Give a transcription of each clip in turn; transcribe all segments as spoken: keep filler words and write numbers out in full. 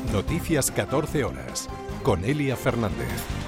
Noticias catorce horas, con Elia Fernández.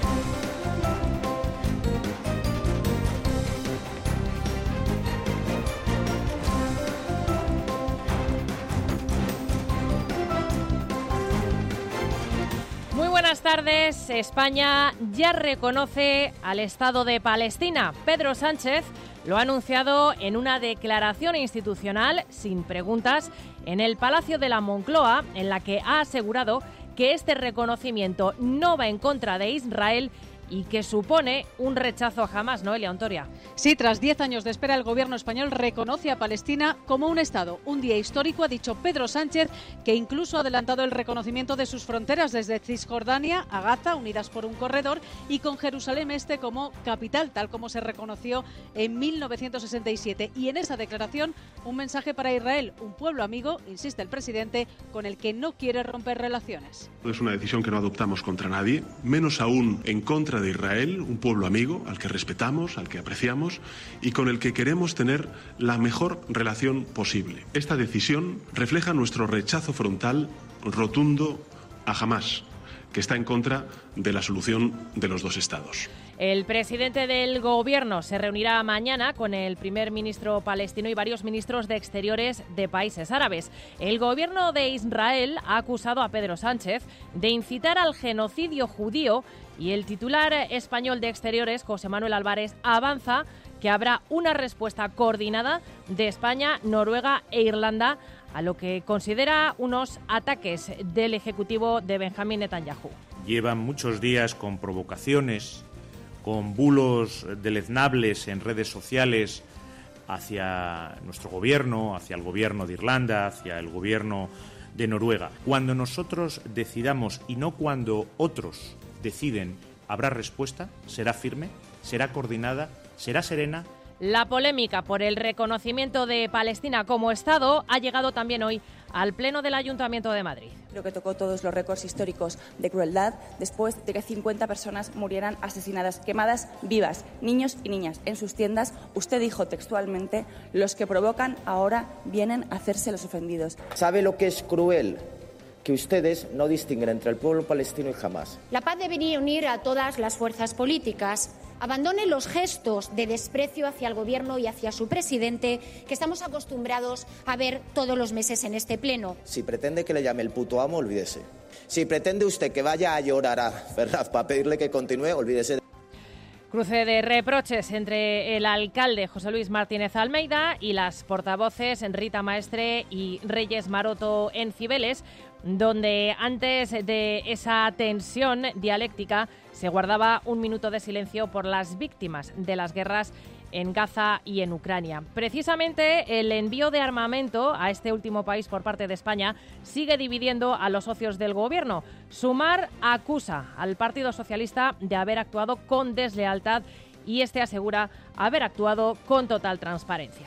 Muy buenas tardes. España ya reconoce al Estado de Palestina. Pedro Sánchez lo ha anunciado en una declaración institucional sin preguntas en el Palacio de la Moncloa, en la que ha asegurado que este reconocimiento no va en contra de Israel y que supone un rechazo a Hamás, ¿no, Elia Ontoria? Sí, tras diez años de espera, el gobierno español reconoce a Palestina como un Estado. Un día histórico, ha dicho Pedro Sánchez, que incluso ha adelantado el reconocimiento de sus fronteras desde Cisjordania a Gaza, unidas por un corredor, y con Jerusalén Este como capital, tal como se reconoció en mil novecientos sesenta y siete. Y en esa declaración, un mensaje para Israel, un pueblo amigo, insiste el presidente, con el que no quiere romper relaciones. Es una decisión que no adoptamos contra nadie, menos aún en contra de Israel, un pueblo amigo al que respetamos, al que apreciamos y con el que queremos tener la mejor relación posible. Esta decisión refleja nuestro rechazo frontal rotundo a Hamás, que está en contra de la solución de los dos estados. El presidente del gobierno se reunirá mañana con el primer ministro palestino y varios ministros de Exteriores de países árabes. El gobierno de Israel ha acusado a Pedro Sánchez de incitar al genocidio judío y el titular español de Exteriores, José Manuel Álvarez, avanza que habrá una respuesta coordinada de España, Noruega e Irlanda a lo que considera unos ataques del Ejecutivo de Benjamín Netanyahu. Llevan muchos días con provocaciones, con bulos deleznables en redes sociales hacia nuestro gobierno, hacia el gobierno de Irlanda, hacia el gobierno de Noruega. Cuando nosotros decidamos y no cuando otros deciden, habrá respuesta, será firme, será coordinada, será serena. La polémica por el reconocimiento de Palestina como Estado ha llegado también hoy al Pleno del Ayuntamiento de Madrid. Creo que tocó todos los récords históricos de crueldad después de que cincuenta personas murieran asesinadas, quemadas vivas, niños y niñas en sus tiendas. Usted dijo textualmente: los que provocan ahora vienen a hacerse los ofendidos. ¿Sabe lo que es cruel? Que ustedes no distinguen entre el pueblo palestino y Hamás. La paz debería unir a todas las fuerzas políticas. Abandone los gestos de desprecio hacia el gobierno y hacia su presidente que estamos acostumbrados a ver todos los meses en este pleno. Si pretende que le llame el puto amo, olvídese. Si pretende usted que vaya a llorar a Ferraz para pedirle que continúe, olvídese. Cruce de reproches entre el alcalde José Luis Martínez Almeida y las portavoces Rita Maestre y Reyes Maroto en Cibeles, donde antes de esa tensión dialéctica se guardaba un minuto de silencio por las víctimas de las guerras en Gaza y en Ucrania. Precisamente el envío de armamento a este último país por parte de España sigue dividiendo a los socios del gobierno. Sumar acusa al Partido Socialista de haber actuado con deslealtad y este asegura haber actuado con total transparencia.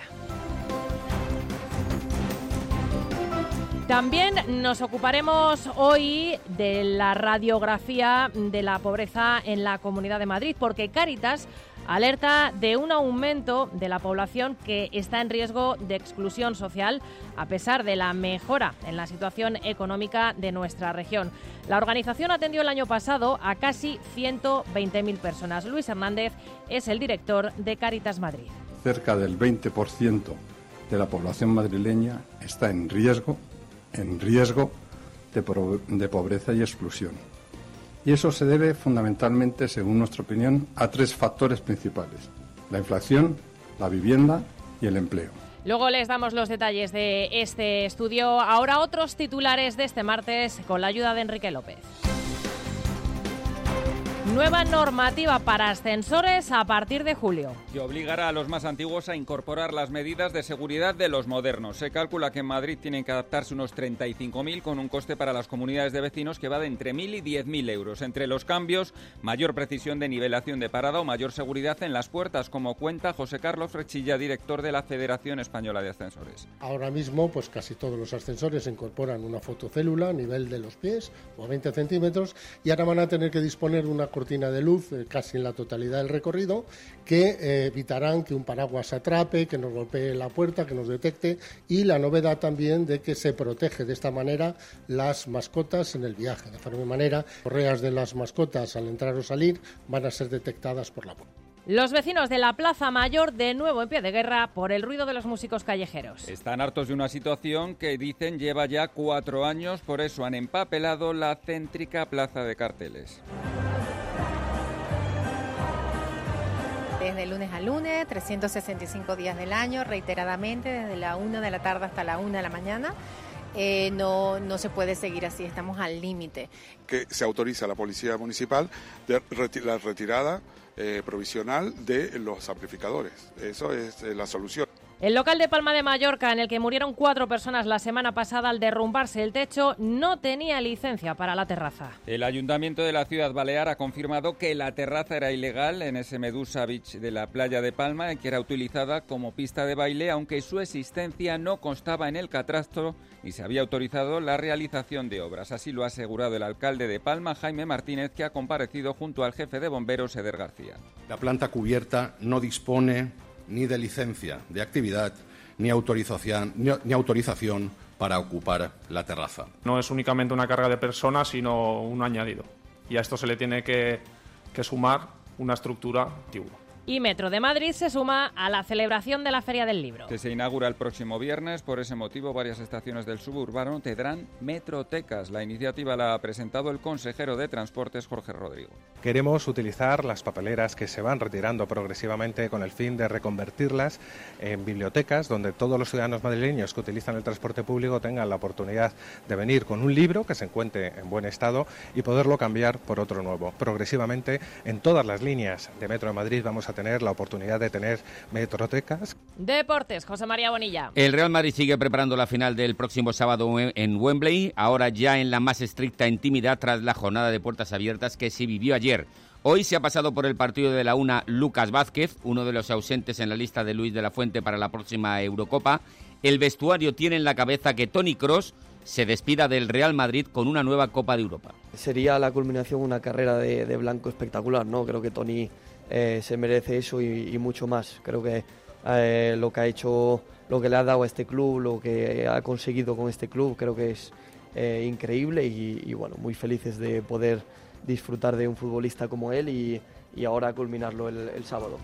También nos ocuparemos hoy de la radiografía de la pobreza en la Comunidad de Madrid, porque Cáritas alerta de un aumento de la población que está en riesgo de exclusión social a pesar de la mejora en la situación económica de nuestra región. La organización atendió el año pasado a casi ciento veinte mil personas. Luis Hernández es el director de Cáritas Madrid. Cerca del veinte por ciento de la población madrileña está en riesgo, en riesgo de, pro- de pobreza y exclusión. Y eso se debe fundamentalmente, según nuestra opinión, a tres factores principales: la inflación, la vivienda y el empleo. Luego les damos los detalles de este estudio. Ahora otros titulares de este martes con la ayuda de Enrique López. Nueva normativa para ascensores a partir de julio. Que obligará a los más antiguos a incorporar las medidas de seguridad de los modernos. Se calcula que en Madrid tienen que adaptarse unos treinta y cinco mil con un coste para las comunidades de vecinos que va de entre mil y diez mil euros. Entre los cambios, mayor precisión de nivelación de parada o mayor seguridad en las puertas, como cuenta José Carlos Rechilla, director de la Federación Española de Ascensores. Ahora mismo, pues casi todos los ascensores incorporan una fotocélula a nivel de los pies o a veinte centímetros y ahora van a tener que disponer de una cortina de luz eh, casi en la totalidad del recorrido, que eh, evitarán que un paraguas atrape, que nos golpee la puerta, que nos detecte, y la novedad también de que se protege de esta manera las mascotas en el viaje. De forma manera, correas de las mascotas al entrar o salir van a ser detectadas por la puerta. Los vecinos de la Plaza Mayor de nuevo en pie de guerra por el ruido de los músicos callejeros. Están hartos de una situación que dicen lleva ya cuatro años, por eso han empapelado la céntrica plaza de carteles. Desde lunes a lunes, trescientos sesenta y cinco días del año, reiteradamente, desde la una de la tarde hasta la una de la mañana. Eh, no, no se puede seguir así, estamos al límite. Que se autoriza a la Policía Municipal de reti- la retirada eh, provisional de los amplificadores. Eso es eh, la solución. El local de Palma de Mallorca, en el que murieron cuatro personas la semana pasada al derrumbarse el techo, no tenía licencia para la terraza. El Ayuntamiento de la Ciudad Balear ha confirmado que la terraza era ilegal en ese Medusa Beach de la playa de Palma, y que era utilizada como pista de baile, aunque su existencia no constaba en el catastro y se había autorizado la realización de obras. Así lo ha asegurado el alcalde de Palma, Jaime Martínez, que ha comparecido junto al jefe de bomberos, Eder García. La planta cubierta no dispone ni de licencia de actividad ni autorización, ni, ni autorización para ocupar la terraza. No es únicamente una carga de personas, sino un añadido. Y a esto se le tiene que, que sumar una estructura antigua. Y Metro de Madrid se suma a la celebración de la Feria del Libro. Que se inaugura el próximo viernes. Por ese motivo, varias estaciones del suburbano tendrán metrotecas. La iniciativa la ha presentado el consejero de Transportes, Jorge Rodrigo. Queremos utilizar las papeleras que se van retirando progresivamente con el fin de reconvertirlas en bibliotecas, donde todos los ciudadanos madrileños que utilizan el transporte público tengan la oportunidad de venir con un libro que se encuentre en buen estado y poderlo cambiar por otro nuevo. Progresivamente, en todas las líneas de Metro de Madrid vamos a tener la oportunidad de tener metrotecas. Deportes, José María Bonilla. El Real Madrid sigue preparando la final del próximo sábado en Wembley, ahora ya en la más estricta intimidad tras la jornada de puertas abiertas que se vivió ayer. Hoy se ha pasado por el partido de la una Lucas Vázquez, uno de los ausentes en la lista de Luis de la Fuente para la próxima Eurocopa. El vestuario tiene en la cabeza que Toni Kroos se despida del Real Madrid con una nueva Copa de Europa. Sería la culminación una carrera de, de blanco espectacular, ¿no? Creo que Toni eh, se merece eso y, y mucho más. Creo que eh, lo que ha hecho, lo que le ha dado a este club, lo que ha conseguido con este club, creo que es eh, increíble y, y bueno, muy felices de poder disfrutar de un futbolista como él y, y ahora culminarlo el, el sábado.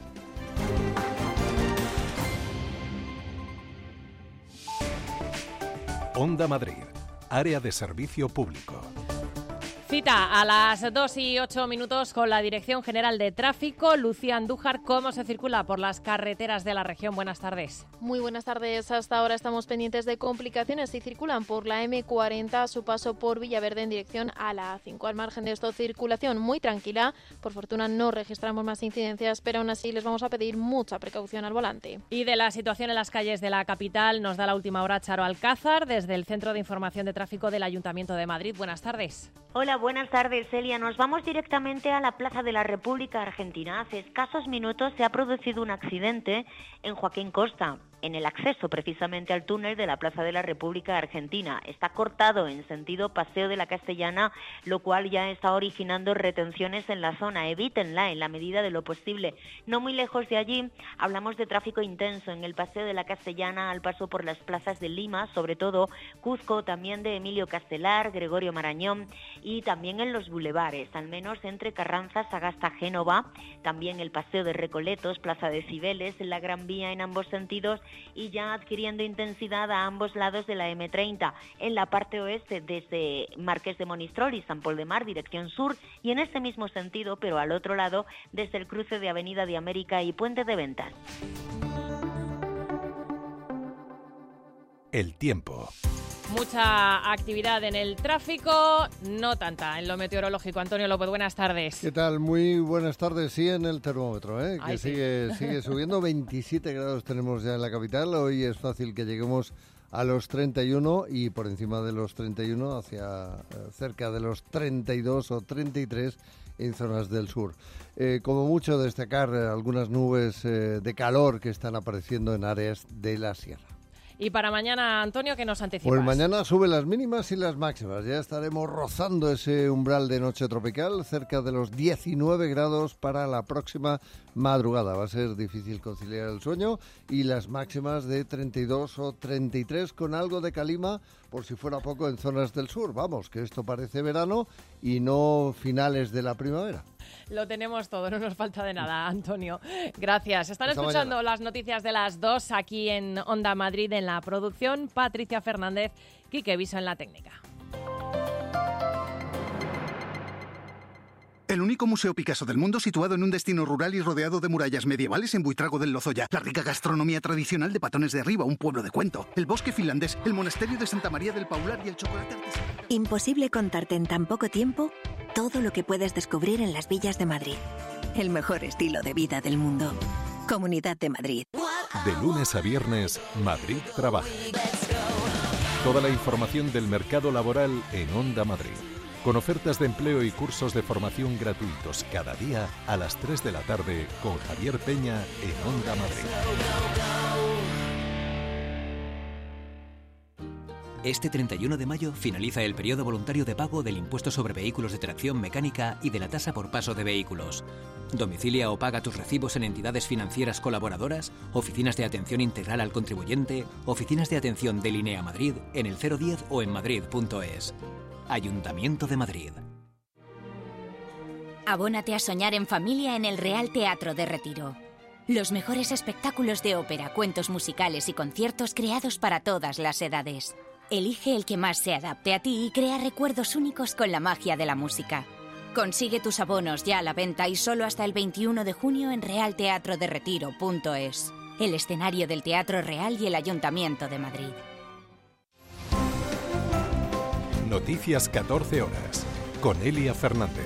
Onda Madrid, área de servicio público. Cita a las dos y ocho minutos con la Dirección General de Tráfico. Lucía Andújar, ¿cómo se circula por las carreteras de la región? Buenas tardes. Muy buenas tardes. Hasta ahora estamos pendientes de complicaciones si circulan por la eme cuarenta a su paso por Villaverde en dirección a la A cinco. Al margen de esto, circulación muy tranquila. Por fortuna no registramos más incidencias, pero aún así les vamos a pedir mucha precaución al volante. Y de la situación en las calles de la capital nos da la última hora Charo Alcázar desde el Centro de Información de Tráfico del Ayuntamiento de Madrid. Buenas tardes. Hola, buenas tardes, Celia. Nos vamos directamente a la Plaza de la República Argentina. Hace escasos minutos se ha producido un accidente en Joaquín Costa, en el acceso precisamente al túnel de la Plaza de la República Argentina. Está cortado en sentido Paseo de la Castellana, lo cual ya está originando retenciones en la zona. Evítenla en la medida de lo posible. No muy lejos de allí hablamos de tráfico intenso en el Paseo de la Castellana al paso por las plazas de Lima, sobre todo Cuzco, también de Emilio Castelar, Gregorio Marañón y también en los bulevares, al menos entre Carranza, Sagasta, Génova, también el Paseo de Recoletos, Plaza de Cibeles, la Gran Vía en ambos sentidos y ya adquiriendo intensidad a ambos lados de la eme treinta, en la parte oeste desde Marqués de Monistrol y San Pol de Mar, dirección sur, y en ese mismo sentido, pero al otro lado, desde el cruce de Avenida de América y Puente de Ventas. El tiempo. Mucha actividad en el tráfico, no tanta en lo meteorológico. Antonio López, buenas tardes. ¿Qué tal? Muy buenas tardes. Sí, en el termómetro, ¿eh? Ay, que sí. sigue, sigue subiendo. veintisiete grados tenemos ya en la capital. Hoy es fácil que lleguemos a los treinta y uno y por encima de los treinta y uno, hacia eh, cerca de los treinta y dos o treinta y tres en zonas del sur. Eh, como mucho destacar eh, algunas nubes eh, de calor que están apareciendo en áreas de la sierra. Y para mañana, Antonio, ¿qué nos anticipas? Pues mañana suben las mínimas y las máximas. Ya estaremos rozando ese umbral de noche tropical, cerca de los diecinueve grados para la próxima madrugada. Va a ser difícil conciliar el sueño, y las máximas de treinta y dos o treinta y tres con algo de calima, por si fuera poco, en zonas del sur. Vamos, que esto parece verano y no finales de la primavera. Lo tenemos todo, no nos falta de nada, Antonio. Gracias. Están Hasta escuchando mañana. las noticias de las dos aquí en Onda Madrid, en la producción, Patricia Fernández, Quique Viso en la técnica. El único museo Picasso del mundo situado en un destino rural y rodeado de murallas medievales en Buitrago del Lozoya. La rica gastronomía tradicional de Patones de Arriba, un pueblo de cuento. El bosque finlandés, el monasterio de Santa María del Paular y el chocolate artesanal. Imposible contarte en tan poco tiempo todo lo que puedes descubrir en las villas de Madrid. El mejor estilo de vida del mundo. Comunidad de Madrid. De lunes a viernes, Madrid trabaja. Toda la información del mercado laboral en Onda Madrid. Con ofertas de empleo y cursos de formación gratuitos cada día a las tres de la tarde con Javier Peña en Onda Madrid. Este treinta y uno de mayo finaliza el periodo voluntario de pago del impuesto sobre vehículos de tracción mecánica y de la tasa por paso de vehículos. Domicilia o paga tus recibos en entidades financieras colaboradoras, oficinas de atención integral al contribuyente, oficinas de atención de Linea Madrid en el cero diez o en madrid punto es. Ayuntamiento de Madrid. Abónate a soñar en familia en el Real Teatro de Retiro. Los mejores espectáculos de ópera, cuentos musicales y conciertos creados para todas las edades. Elige el que más se adapte a ti y crea recuerdos únicos con la magia de la música. Consigue tus abonos ya a la venta y solo hasta el veintiuno de junio en real teatro de retiro punto es. El escenario del Teatro Real y el Ayuntamiento de Madrid. Noticias catorce horas, con Elia Fernández.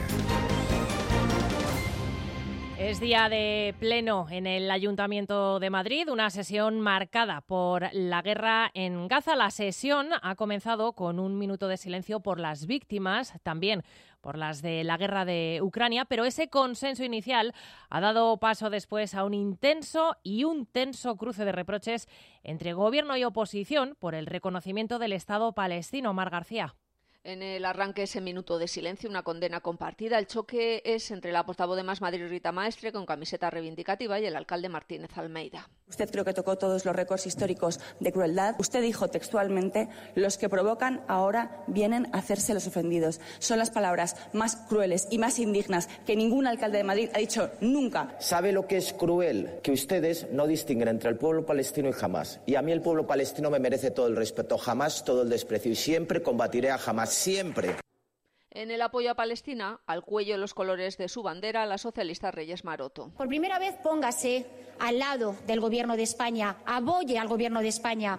Es día de pleno en el Ayuntamiento de Madrid, una sesión marcada por la guerra en Gaza. La sesión ha comenzado con un minuto de silencio por las víctimas, también por las de la guerra de Ucrania, pero ese consenso inicial ha dado paso después a un intenso y un tenso cruce de reproches entre gobierno y oposición por el reconocimiento del Estado palestino. Mar García. En el arranque ese minuto de silencio, una condena compartida. El choque es entre la portavoz de Más Madrid, Rita Maestre, con camiseta reivindicativa, y el alcalde Martínez Almeida. Usted creo que tocó todos los récords históricos de crueldad. Usted dijo textualmente: los que provocan ahora vienen a hacerse los ofendidos. Son las palabras más crueles y más indignas que ningún alcalde de Madrid ha dicho nunca. ¿Sabe lo que es cruel? Que ustedes no distinguen entre el pueblo palestino y Hamás. Y a mí el pueblo palestino me merece todo el respeto, jamás todo el desprecio. Y siempre combatiré a Hamás. Siempre. En el apoyo a Palestina, al cuello los colores de su bandera, la socialista Reyes Maroto. Por primera vez póngase al lado del Gobierno de España, apoye al Gobierno de España.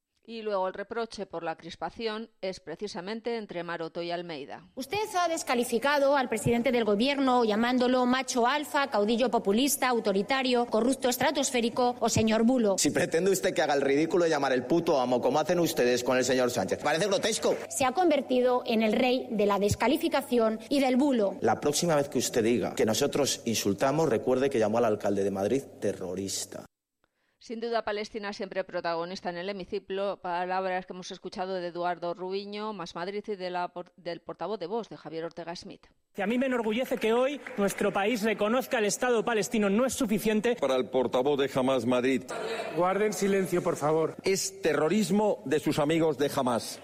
Y luego el reproche por la crispación es precisamente entre Maroto y Almeida. Usted ha descalificado al presidente del Gobierno llamándolo macho alfa, caudillo populista, autoritario, corrupto estratosférico o señor bulo. Si pretende usted que haga el ridículo de llamar el puto amo como hacen ustedes con el señor Sánchez, parece grotesco. Se ha convertido en el rey de la descalificación y del bulo. La próxima vez que usted diga que nosotros insultamos, recuerde que llamó al alcalde de Madrid terrorista. Sin duda, Palestina siempre protagonista en el hemiciclo. Palabras que hemos escuchado de Eduardo Rubiño, Más Madrid, y de la, del portavoz de Vox, de Javier Ortega Smith. A mí me enorgullece que hoy nuestro país reconozca el Estado palestino. No es suficiente. Para el portavoz de Hamás Madrid. Guarden silencio, por favor. Es terrorismo de sus amigos de Hamás.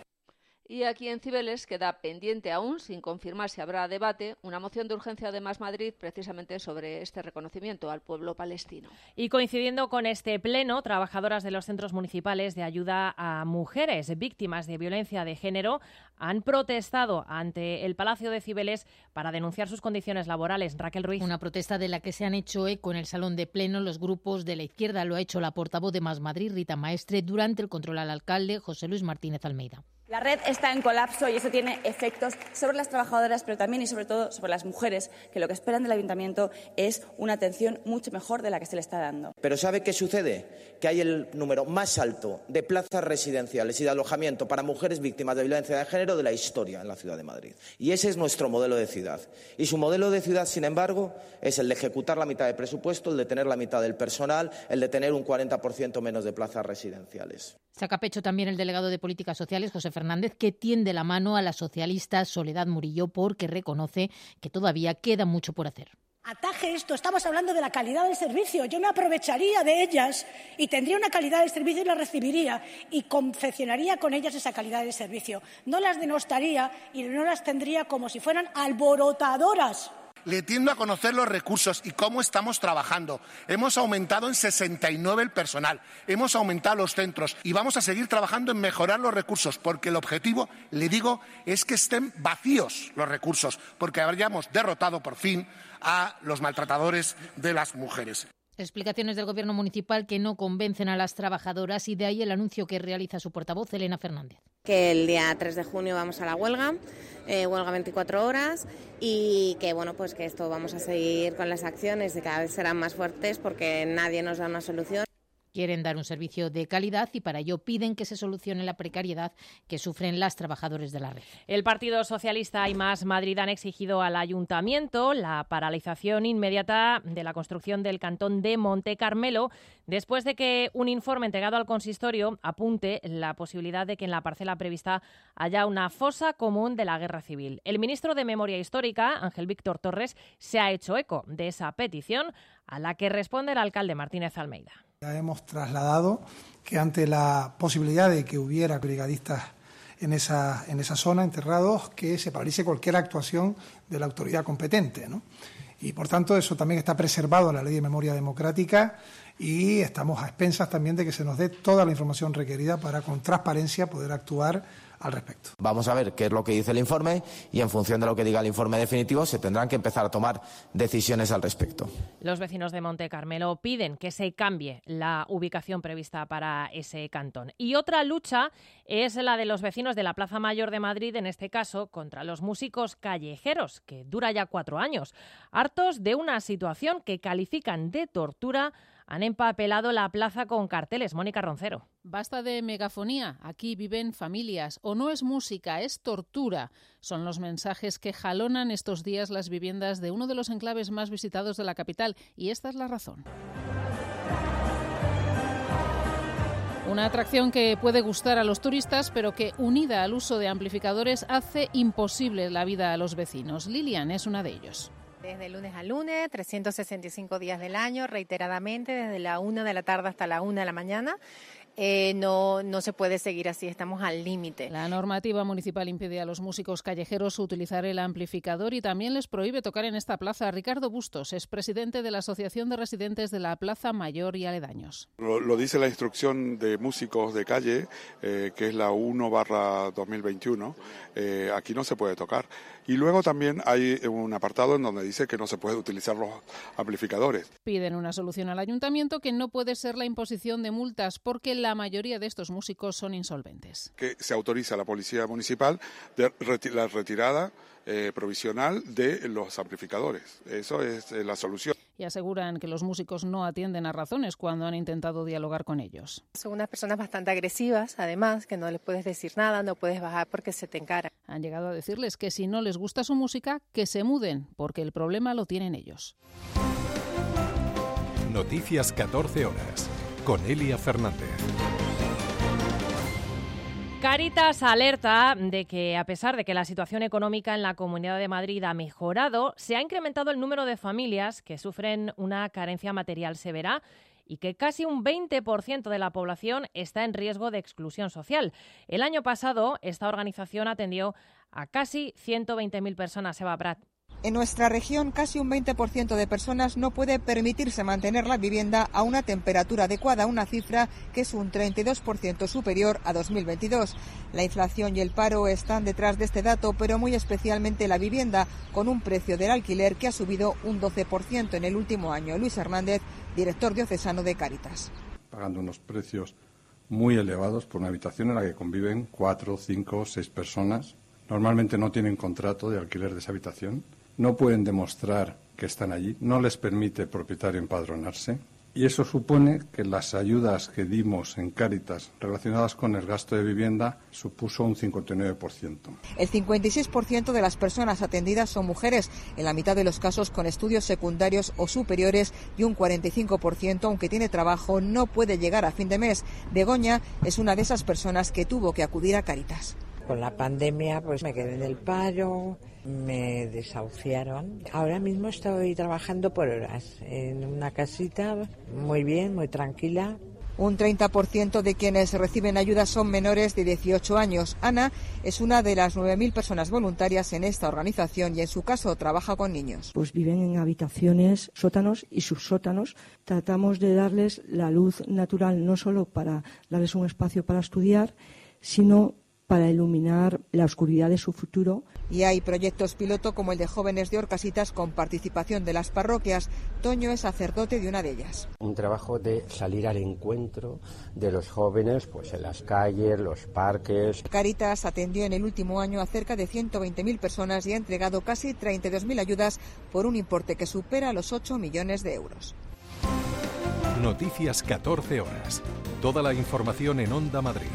Y aquí en Cibeles queda pendiente aún, sin confirmar si habrá debate, una moción de urgencia de Más Madrid precisamente sobre este reconocimiento al pueblo palestino. Y coincidiendo con este pleno, trabajadoras de los centros municipales de ayuda a mujeres víctimas de violencia de género han protestado ante el Palacio de Cibeles para denunciar sus condiciones laborales. Raquel Ruiz. Una protesta de la que se han hecho eco en el salón de pleno los grupos de la izquierda. Lo ha hecho la portavoz de Más Madrid, Rita Maestre, durante el control al alcalde José Luis Martínez Almeida. La red está en colapso y eso tiene efectos sobre las trabajadoras, pero también y sobre todo sobre las mujeres, que lo que esperan del ayuntamiento es una atención mucho mejor de la que se le está dando. Pero ¿sabe qué sucede? Que hay el número más alto de plazas residenciales y de alojamiento para mujeres víctimas de violencia de género de la historia en la ciudad de Madrid. Y ese es nuestro modelo de ciudad. Y su modelo de ciudad, sin embargo, es el de ejecutar la mitad de presupuesto, el de tener la mitad del personal, el de tener un cuarenta por ciento menos de plazas residenciales. Saca pecho también el delegado de Políticas Sociales, José Fernández, que tiende la mano a la socialista Soledad Murillo porque reconoce que todavía queda mucho por hacer. Ataje esto, estamos hablando de la calidad del servicio. Yo me aprovecharía de ellas y tendría una calidad del servicio y la recibiría y confeccionaría con ellas esa calidad del servicio. No las denostaría y no las tendría como si fueran alborotadoras. Le tiendo a conocer los recursos y cómo estamos trabajando. Hemos aumentado en sesenta y nueve el personal, hemos aumentado los centros y vamos a seguir trabajando en mejorar los recursos, porque el objetivo, le digo, es que estén vacíos los recursos, porque hayamos derrotado por fin a los maltratadores de las mujeres. Explicaciones del Gobierno municipal que no convencen a las trabajadoras y de ahí el anuncio que realiza su portavoz, Elena Fernández. Que el día tres de junio vamos a la huelga, eh, huelga veinticuatro horas y que bueno pues que esto vamos a seguir con las acciones y cada vez serán más fuertes porque nadie nos da una solución. Quieren dar un servicio de calidad y para ello piden que se solucione la precariedad que sufren las trabajadoras de la red. El Partido Socialista y Más Madrid han exigido al Ayuntamiento la paralización inmediata de la construcción del cantón de Monte Carmelo después de que un informe entregado al consistorio apunte la posibilidad de que en la parcela prevista haya una fosa común de la Guerra Civil. El ministro de Memoria Histórica, Ángel Víctor Torres, se ha hecho eco de esa petición a la que responde el alcalde Martínez Almeida. Ya hemos trasladado que ante la posibilidad de que hubiera brigadistas en esa, en esa zona enterrados, que se paralice cualquier actuación de la autoridad competente, ¿no? Y por tanto eso también está preservado en la Ley de Memoria Democrática y estamos a expensas también de que se nos dé toda la información requerida para con transparencia poder actuar al respecto. Vamos a ver qué es lo que dice el informe y en función de lo que diga el informe definitivo se tendrán que empezar a tomar decisiones al respecto. Los vecinos de Monte Carmelo piden que se cambie la ubicación prevista para ese cantón. Y otra lucha es la de los vecinos de la Plaza Mayor de Madrid, en este caso contra los músicos callejeros, que dura ya cuatro años. Hartos de una situación que califican de tortura, han empapelado la plaza con carteles. Mónica Roncero. Basta de megafonía, aquí viven familias. O no es música, es tortura. Son los mensajes que jalonan estos días las viviendas de uno de los enclaves más visitados de la capital. Y esta es la razón. Una atracción que puede gustar a los turistas, pero que, unida al uso de amplificadores, hace imposible la vida a los vecinos. Lilian es una de ellos. Desde lunes a lunes, trescientos sesenta y cinco días del año, reiteradamente, desde la una de la tarde hasta la una de la mañana. Eh, no, no se puede seguir así, estamos al límite. La normativa municipal impide a los músicos callejeros utilizar el amplificador y también les prohíbe tocar en esta plaza. Ricardo Bustos es presidente de la Asociación de Residentes de la Plaza Mayor y aledaños. Lo, lo dice la instrucción de músicos de calle, eh, que es la uno barra dos mil veintiuno. Eh, aquí no se puede tocar. Y luego también hay un apartado en donde dice que no se puede utilizar los amplificadores. Piden una solución al ayuntamiento que no puede ser la imposición de multas porque la mayoría de estos músicos son insolventes. Que se autoriza a la Policía Municipal de reti- la retirada eh, provisional de los amplificadores. Eso es eh, la solución. Y aseguran que los músicos no atienden a razones cuando han intentado dialogar con ellos. Son unas personas bastante agresivas, además, que no les puedes decir nada, no puedes bajar porque se te encaran. Han llegado a decirles que si no les gusta su música, que se muden, porque el problema lo tienen ellos. Noticias catorce horas, con Elia Fernández. Cáritas alerta de que, a pesar de que la situación económica en la Comunidad de Madrid ha mejorado, se ha incrementado el número de familias que sufren una carencia material severa y que casi un veinte por ciento de la población está en riesgo de exclusión social. El año pasado, esta organización atendió a casi ciento veinte mil personas. Eva Prat. En nuestra región, casi un veinte por ciento de personas no puede permitirse mantener la vivienda a una temperatura adecuada, una cifra que es un treinta y dos por ciento superior a dos mil veintidós. La inflación y el paro están detrás de este dato, pero muy especialmente la vivienda, con un precio del alquiler que ha subido un doce por ciento en el último año. Luis Hernández, director diocesano de Cáritas. Pagando unos precios muy elevados por una habitación en la que conviven cuatro, cinco, seis personas. Normalmente no tienen contrato de alquiler de esa habitación, no pueden demostrar que están allí, no les permite el propietario empadronarse. Y eso supone que las ayudas que dimos en Cáritas relacionadas con el gasto de vivienda supuso un cincuenta y nueve por ciento. El cincuenta y seis por ciento de las personas atendidas son mujeres, en la mitad de los casos con estudios secundarios o superiores, y un cuarenta y cinco por ciento, aunque tiene trabajo, no puede llegar a fin de mes. Begoña es una de esas personas que tuvo que acudir a Cáritas. Con la pandemia pues me quedé en el paro, me desahuciaron. Ahora mismo estoy trabajando por horas en una casita, muy bien, muy tranquila. Un treinta por ciento de quienes reciben ayuda son menores de dieciocho años. Ana es una de las nueve mil personas voluntarias en esta organización y en su caso trabaja con niños. Pues viven en habitaciones, sótanos y subsótanos. Tratamos de darles la luz natural, no solo para darles un espacio para estudiar, sino para iluminar la oscuridad de su futuro. Y hay proyectos piloto como el de Jóvenes de Orcasitas con participación de las parroquias. Toño es sacerdote de una de ellas. Un trabajo de salir al encuentro de los jóvenes pues en las calles, los parques. Cáritas atendió en el último año a cerca de ciento veinte mil personas y ha entregado casi treinta y dos mil ayudas por un importe que supera los ocho millones de euros. Noticias catorce horas. Toda la información en Onda Madrid.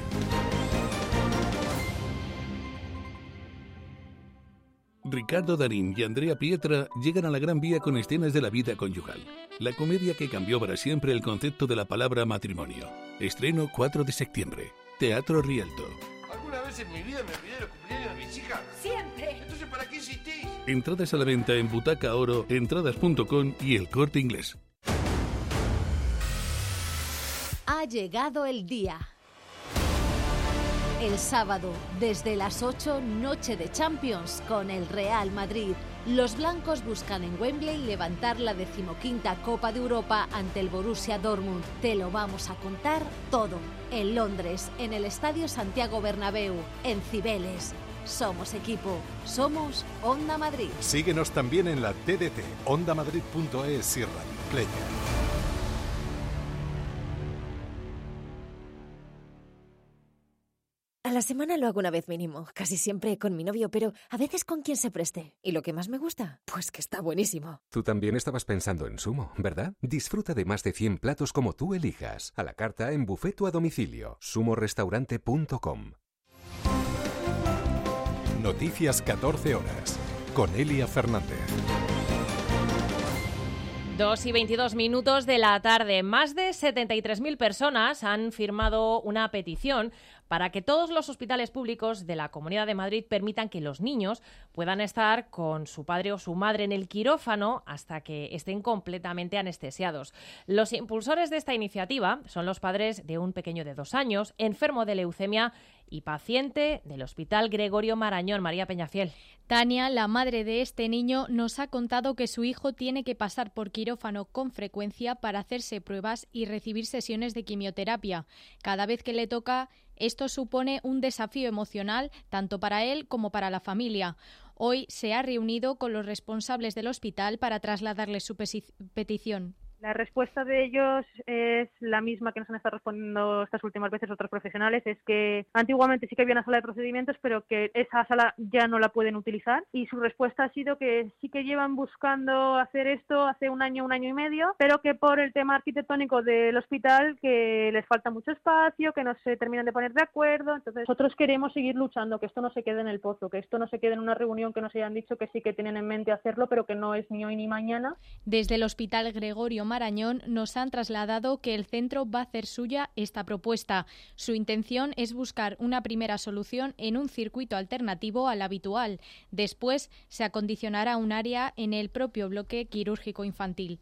Ricardo Darín y Andrea Pietra llegan a la Gran Vía con escenas de la vida conyugal. La comedia que cambió para siempre el concepto de la palabra matrimonio. Estreno cuatro de septiembre. Teatro Rialto. ¿Alguna vez en mi vida me olvidé de los cumpleaños de mis hijas? Siempre. Entonces, ¿para qué insistís? Entradas a la venta en Butaca Oro, entradas punto com y El Corte Inglés. Ha llegado el día. El sábado, desde las ocho, noche de Champions con el Real Madrid. Los blancos buscan en Wembley levantar la decimoquinta Copa de Europa ante el Borussia Dortmund. Te lo vamos a contar todo. En Londres, en el Estadio Santiago Bernabéu, en Cibeles. Somos equipo, somos Onda Madrid. Síguenos también en la T D T, onda madrid punto es y Radio Player. A la semana lo hago una vez mínimo, casi siempre con mi novio, pero a veces con quien se preste. ¿Y lo que más me gusta? Pues que está buenísimo. Tú también estabas pensando en Sumo, ¿verdad? Disfruta de más de cien platos como tú elijas. A la carta en buffet o a domicilio. sumo restaurante punto com. Noticias catorce horas, con Elia Fernández. Dos y veintidós minutos de la tarde. Más de setenta y tres mil personas han firmado una petición para que todos los hospitales públicos de la Comunidad de Madrid permitan que los niños puedan estar con su padre o su madre en el quirófano hasta que estén completamente anestesiados. Los impulsores de esta iniciativa son los padres de un pequeño de dos años, enfermo de leucemia y paciente del Hospital Gregorio Marañón. María Peñafiel. Tania, la madre de este niño, nos ha contado que su hijo tiene que pasar por quirófano con frecuencia para hacerse pruebas y recibir sesiones de quimioterapia. Cada vez que le toca, esto supone un desafío emocional tanto para él como para la familia. Hoy se ha reunido con los responsables del hospital para trasladarles su petición. La respuesta de ellos es la misma que nos han estado respondiendo estas últimas veces otros profesionales, es que antiguamente sí que había una sala de procedimientos, pero que esa sala ya no la pueden utilizar, y su respuesta ha sido que sí que llevan buscando hacer esto hace un año, un año y medio, pero que por el tema arquitectónico del hospital que les falta mucho espacio, que no se terminan de poner de acuerdo. Entonces nosotros queremos seguir luchando, que esto no se quede en el pozo, que esto no se quede en una reunión que nos hayan dicho que sí que tienen en mente hacerlo, pero que no es ni hoy ni mañana. Desde el Hospital Gregorio Marañón nos han trasladado que el centro va a hacer suya esta propuesta. Su intención es buscar una primera solución en un circuito alternativo al habitual. Después se acondicionará un área en el propio bloque quirúrgico infantil.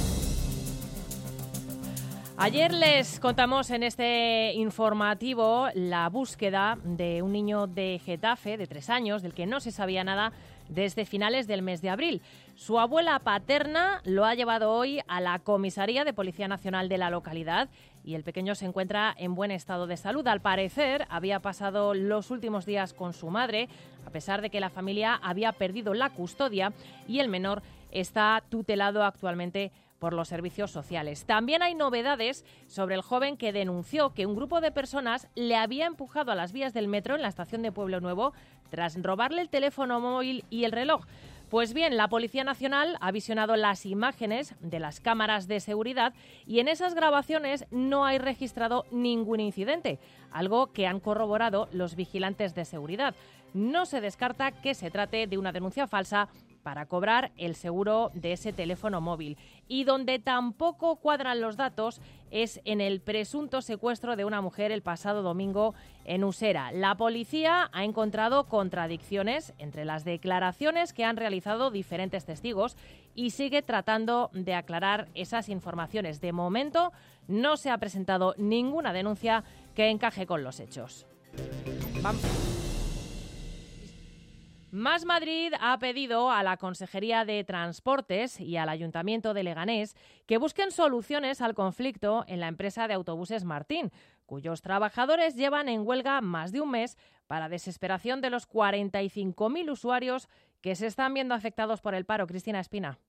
Ayer les contamos en este informativo la búsqueda de un niño de Getafe de tres años del que no se sabía nada desde finales del mes de abril. Su abuela paterna lo ha llevado hoy a la comisaría de Policía Nacional de la localidad y el pequeño se encuentra en buen estado de salud. Al parecer, había pasado los últimos días con su madre, a pesar de que la familia había perdido la custodia y el menor está tutelado actualmente por los servicios sociales. También hay novedades sobre el joven que denunció que un grupo de personas le había empujado a las vías del metro en la estación de Pueblo Nuevo tras robarle el teléfono móvil y el reloj. Pues bien, la Policía Nacional ha visionado las imágenes de las cámaras de seguridad y en esas grabaciones no hay registrado ningún incidente, algo que han corroborado los vigilantes de seguridad. No se descarta que se trate de una denuncia falsa para cobrar el seguro de ese teléfono móvil. Y donde tampoco cuadran los datos es en el presunto secuestro de una mujer el pasado domingo en Usera. La policía ha encontrado contradicciones entre las declaraciones que han realizado diferentes testigos y sigue tratando de aclarar esas informaciones. De momento no se ha presentado ninguna denuncia que encaje con los hechos. Vamos. Más Madrid ha pedido a la Consejería de Transportes y al Ayuntamiento de Leganés que busquen soluciones al conflicto en la empresa de autobuses Martín, cuyos trabajadores llevan en huelga más de un mes para desesperación de los cuarenta y cinco mil usuarios que se están viendo afectados por el paro. Cristina Espina.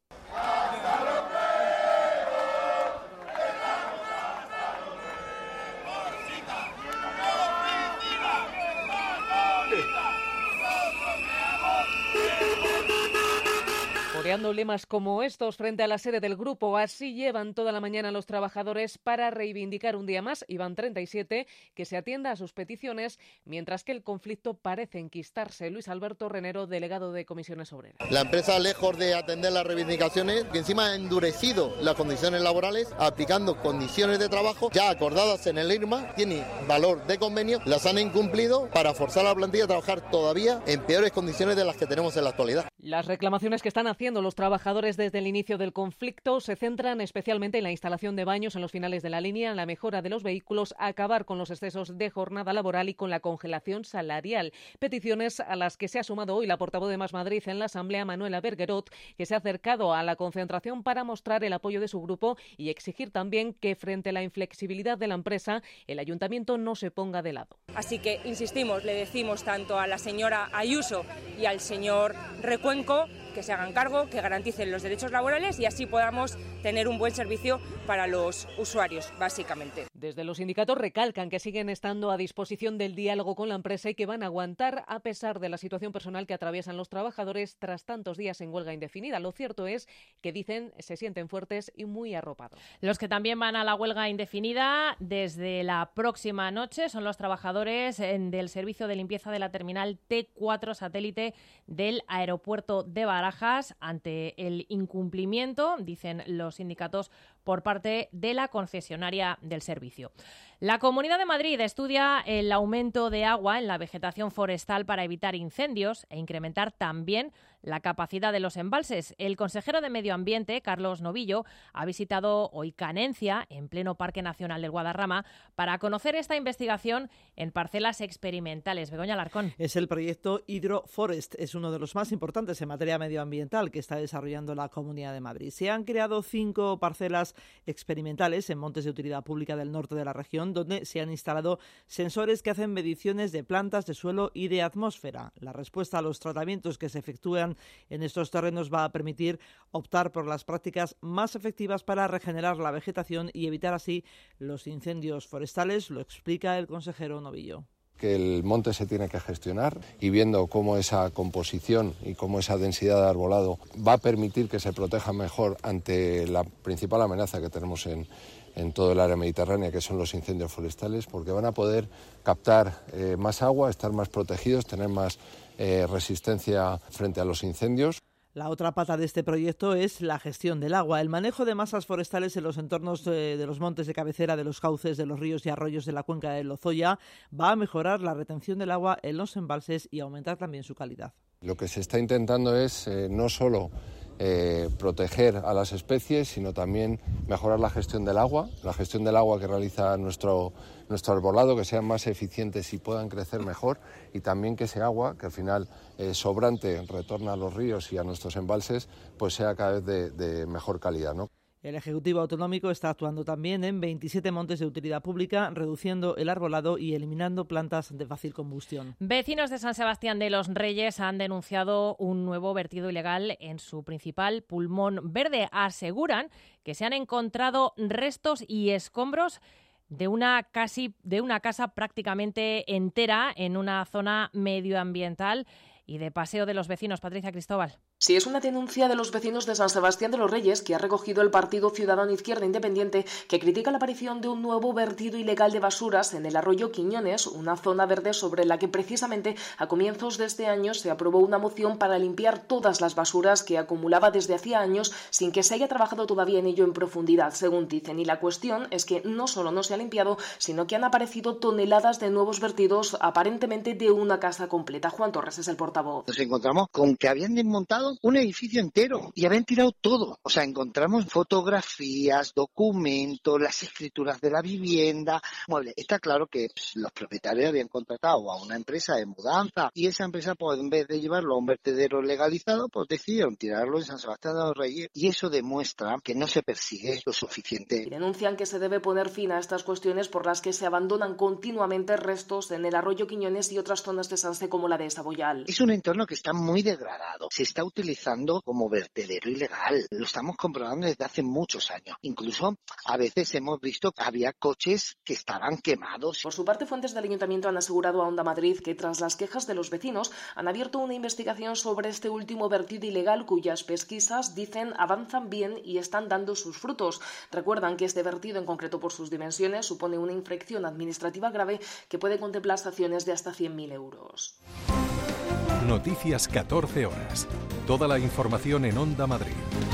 Coreando lemas como estos frente a la sede del grupo, así llevan toda la mañana los trabajadores para reivindicar un día más, y van treinta y siete, que se atienda a sus peticiones, mientras que el conflicto parece enquistarse. Luis Alberto Renero, delegado de Comisiones Obreras. La empresa, lejos de atender las reivindicaciones, que encima ha endurecido las condiciones laborales, aplicando condiciones de trabajo ya acordadas en el I R M A, tiene valor de convenio, las han incumplido para forzar a la plantilla a trabajar todavía en peores condiciones de las que tenemos en la actualidad. Las reclamaciones que están haciendo los trabajadores desde el inicio del conflicto se centran especialmente en la instalación de baños en los finales de la línea, en la mejora de los vehículos, acabar con los excesos de jornada laboral y con la congelación salarial. Peticiones a las que se ha sumado hoy la portavoz de Más Madrid en la Asamblea, Manuela Bergerot, que se ha acercado a la concentración para mostrar el apoyo de su grupo y exigir también que, frente a la inflexibilidad de la empresa, el ayuntamiento no se ponga de lado. Así que, insistimos, le decimos tanto a la señora Ayuso y al señor Recuenco que se hagan cargo, que garanticen los derechos laborales y así podamos tener un buen servicio para los usuarios, básicamente. Desde los sindicatos recalcan que siguen estando a disposición del diálogo con la empresa y que van a aguantar a pesar de la situación personal que atraviesan los trabajadores tras tantos días en huelga indefinida. Lo cierto es que, dicen, se sienten fuertes y muy arropados. Los que también van a la huelga indefinida desde la próxima noche son los trabajadores del servicio de limpieza de la terminal T cuatro satélite del aeropuerto de Barajas ante el incumplimiento, dicen los sindicatos, por parte de la concesionaria del servicio. La Comunidad de Madrid estudia el aumento de agua en la vegetación forestal para evitar incendios e incrementar también la capacidad de los embalses. El consejero de Medio Ambiente, Carlos Novillo, ha visitado hoy Canencia, en pleno Parque Nacional del Guadarrama, para conocer esta investigación en parcelas experimentales. Begoña Alarcón. Es el proyecto HydroForest, es uno de los más importantes en materia medioambiental que está desarrollando la Comunidad de Madrid. Se han creado cinco parcelas experimentales en montes de utilidad pública del norte de la región, donde se han instalado sensores que hacen mediciones de plantas, de suelo y de atmósfera. La respuesta a los tratamientos que se efectúan en estos terrenos va a permitir optar por las prácticas más efectivas para regenerar la vegetación y evitar así los incendios forestales, lo explica el consejero Novillo. Que el monte se tiene que gestionar y viendo cómo esa composición y cómo esa densidad de arbolado va a permitir que se proteja mejor ante la principal amenaza que tenemos en, en todo el área mediterránea, que son los incendios forestales, porque van a poder captar eh, más agua, estar más protegidos, tener más eh, resistencia frente a los incendios. La otra pata de este proyecto es la gestión del agua. El manejo de masas forestales en los entornos de, de los montes de cabecera, de los cauces, de los ríos y arroyos de la cuenca del Lozoya va a mejorar la retención del agua en los embalses y aumentar también su calidad. Lo que se está intentando es eh, no solo eh, proteger a las especies, sino también mejorar la gestión del agua, la gestión del agua que realiza nuestro, nuestro arbolado, que sean más eficientes y puedan crecer mejor, y también que ese agua, que al final eh, sobrante retorna a los ríos y a nuestros embalses, pues sea cada vez de, de mejor calidad, ¿no? El Ejecutivo Autonómico está actuando también en veintisiete montes de utilidad pública, reduciendo el arbolado y eliminando plantas de fácil combustión. Vecinos de San Sebastián de los Reyes han denunciado un nuevo vertido ilegal en su principal pulmón verde. Aseguran que se han encontrado restos y escombros de una, casi, de una casa prácticamente entera en una zona medioambiental y de paseo de los vecinos. Patricia Cristóbal. Sí, es una denuncia de los vecinos de San Sebastián de los Reyes que ha recogido el Partido Ciudadano Izquierda Independiente, que critica la aparición de un nuevo vertido ilegal de basuras en el arroyo Quiñones, una zona verde sobre la que precisamente a comienzos de este año se aprobó una moción para limpiar todas las basuras que acumulaba desde hacía años sin que se haya trabajado todavía en ello en profundidad, según dicen. Y la cuestión es que no solo no se ha limpiado, sino que han aparecido toneladas de nuevos vertidos aparentemente de una casa completa. Juan Torres es el portavoz. Nos encontramos con que habían desmontado un edificio entero y habían tirado todo. O sea, encontramos fotografías, documentos, las escrituras de la vivienda, muebles. Está claro que pues, los propietarios habían contratado a una empresa de mudanza y esa empresa, pues en vez de llevarlo a un vertedero legalizado, pues decidieron tirarlo en San Sebastián de los Reyes y eso demuestra que no se persigue lo suficiente. Y denuncian que se debe poner fin a estas cuestiones por las que se abandonan continuamente restos en el arroyo Quiñones y otras zonas de Sanse como la de Saboyal. Es un entorno que está muy degradado. Se está utilizando como vertedero ilegal. Lo estamos comprobando desde hace muchos años. Incluso a veces hemos visto que había coches que estaban quemados. Por su parte, fuentes del Ayuntamiento han asegurado a Onda Madrid que tras las quejas de los vecinos han abierto una investigación sobre este último vertido ilegal cuyas pesquisas, dicen, avanzan bien y están dando sus frutos. Recuerdan que este vertido, en concreto por sus dimensiones, supone una infracción administrativa grave que puede contemplar sanciones de hasta cien mil euros. Noticias catorce horas. Toda la información en Onda Madrid.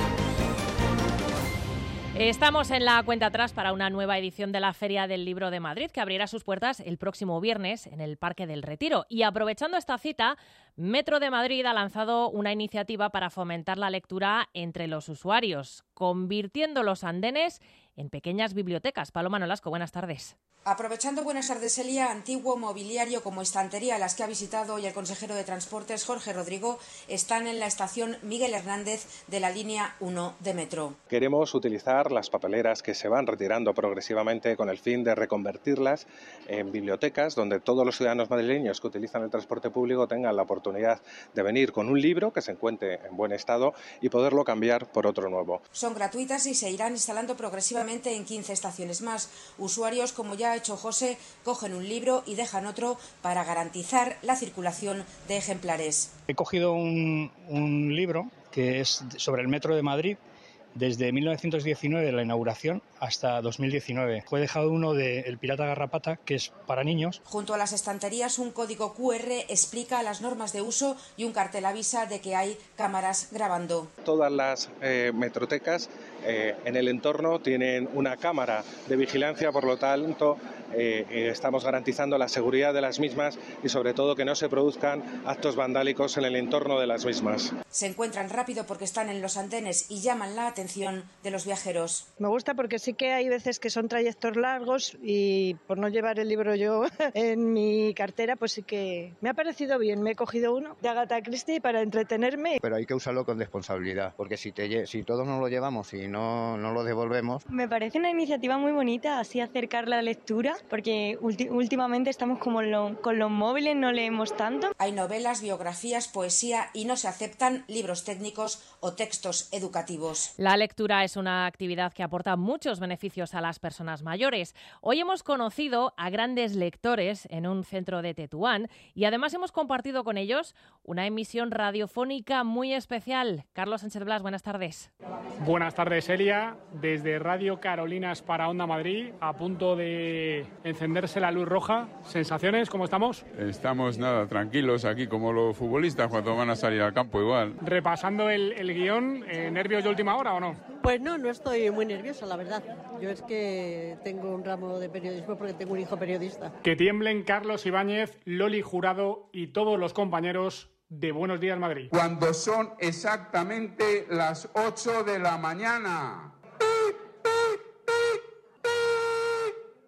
Estamos en la cuenta atrás para una nueva edición de la Feria del Libro de Madrid, que abrirá sus puertas el próximo viernes en el Parque del Retiro. Y aprovechando esta cita, Metro de Madrid ha lanzado una iniciativa para fomentar la lectura entre los usuarios, convirtiendo los andenes en pequeñas bibliotecas. Paloma Nolasco, buenas tardes. Aprovechando, buenas tardes, Elia, antiguo mobiliario como estantería, las que ha visitado hoy el consejero de Transportes, Jorge Rodrigo, están en la estación Miguel Hernández de la línea uno de Metro. Queremos utilizar las papeleras que se van retirando progresivamente con el fin de reconvertirlas en bibliotecas donde todos los ciudadanos madrileños que utilizan el transporte público tengan la oportunidad de venir con un libro que se encuentre en buen estado y poderlo cambiar por otro nuevo. Son gratuitas y se irán instalando progresivamente en quince estaciones más. Usuarios, como ya ha hecho José, cogen un libro y dejan otro para garantizar la circulación de ejemplares. He cogido un, un libro que es sobre el Metro de Madrid desde mil novecientos diecinueve, la inauguración, hasta dos mil diecinueve. He dejado uno de El Pirata Garrapata, que es para niños. Junto a las estanterías, un código cu erre explica las normas de uso y un cartel avisa de que hay cámaras grabando. Todas las eh, metrotecas eh, en el entorno tienen una cámara de vigilancia, por lo tanto eh, eh, estamos garantizando la seguridad de las mismas y sobre todo que no se produzcan actos vandálicos en el entorno de las mismas. Se encuentran rápido porque están en los andenes y llaman la atención de los viajeros. Me gusta porque sí que hay veces que son trayectos largos y por no llevar el libro yo en mi cartera, pues sí que me ha parecido bien. Me he cogido uno de Agatha Christie para entretenerme. Pero hay que usarlo con responsabilidad, porque si, te, si todos nos lo llevamos y no, no lo devolvemos... Me parece una iniciativa muy bonita, así acercar la lectura, porque ulti- últimamente estamos como lo, con los móviles, no leemos tanto. Hay novelas, biografías, poesía y no se aceptan libros técnicos o textos educativos. La lectura es una actividad que aporta muchos beneficios a las personas mayores. Hoy hemos conocido a grandes lectores en un centro de Tetuán y además hemos compartido con ellos una emisión radiofónica muy especial. Carlos Sánchez Blas, buenas tardes. Buenas tardes, Elia. Desde Radio Carolinas para Onda Madrid, a punto de encenderse la luz roja. ¿Sensaciones? ¿Cómo estamos? Estamos, nada, tranquilos aquí como los futbolistas cuando van a salir al campo igual. Repasando el, el guión, eh, ¿nervios de última hora o no? Pues no, no estoy muy nerviosa, la verdad. Yo es que tengo un ramo de periodismo porque tengo un hijo periodista. Que tiemblen Carlos Ibáñez, Loli Jurado y todos los compañeros de Buenos Días Madrid. Cuando son exactamente las ocho de la mañana.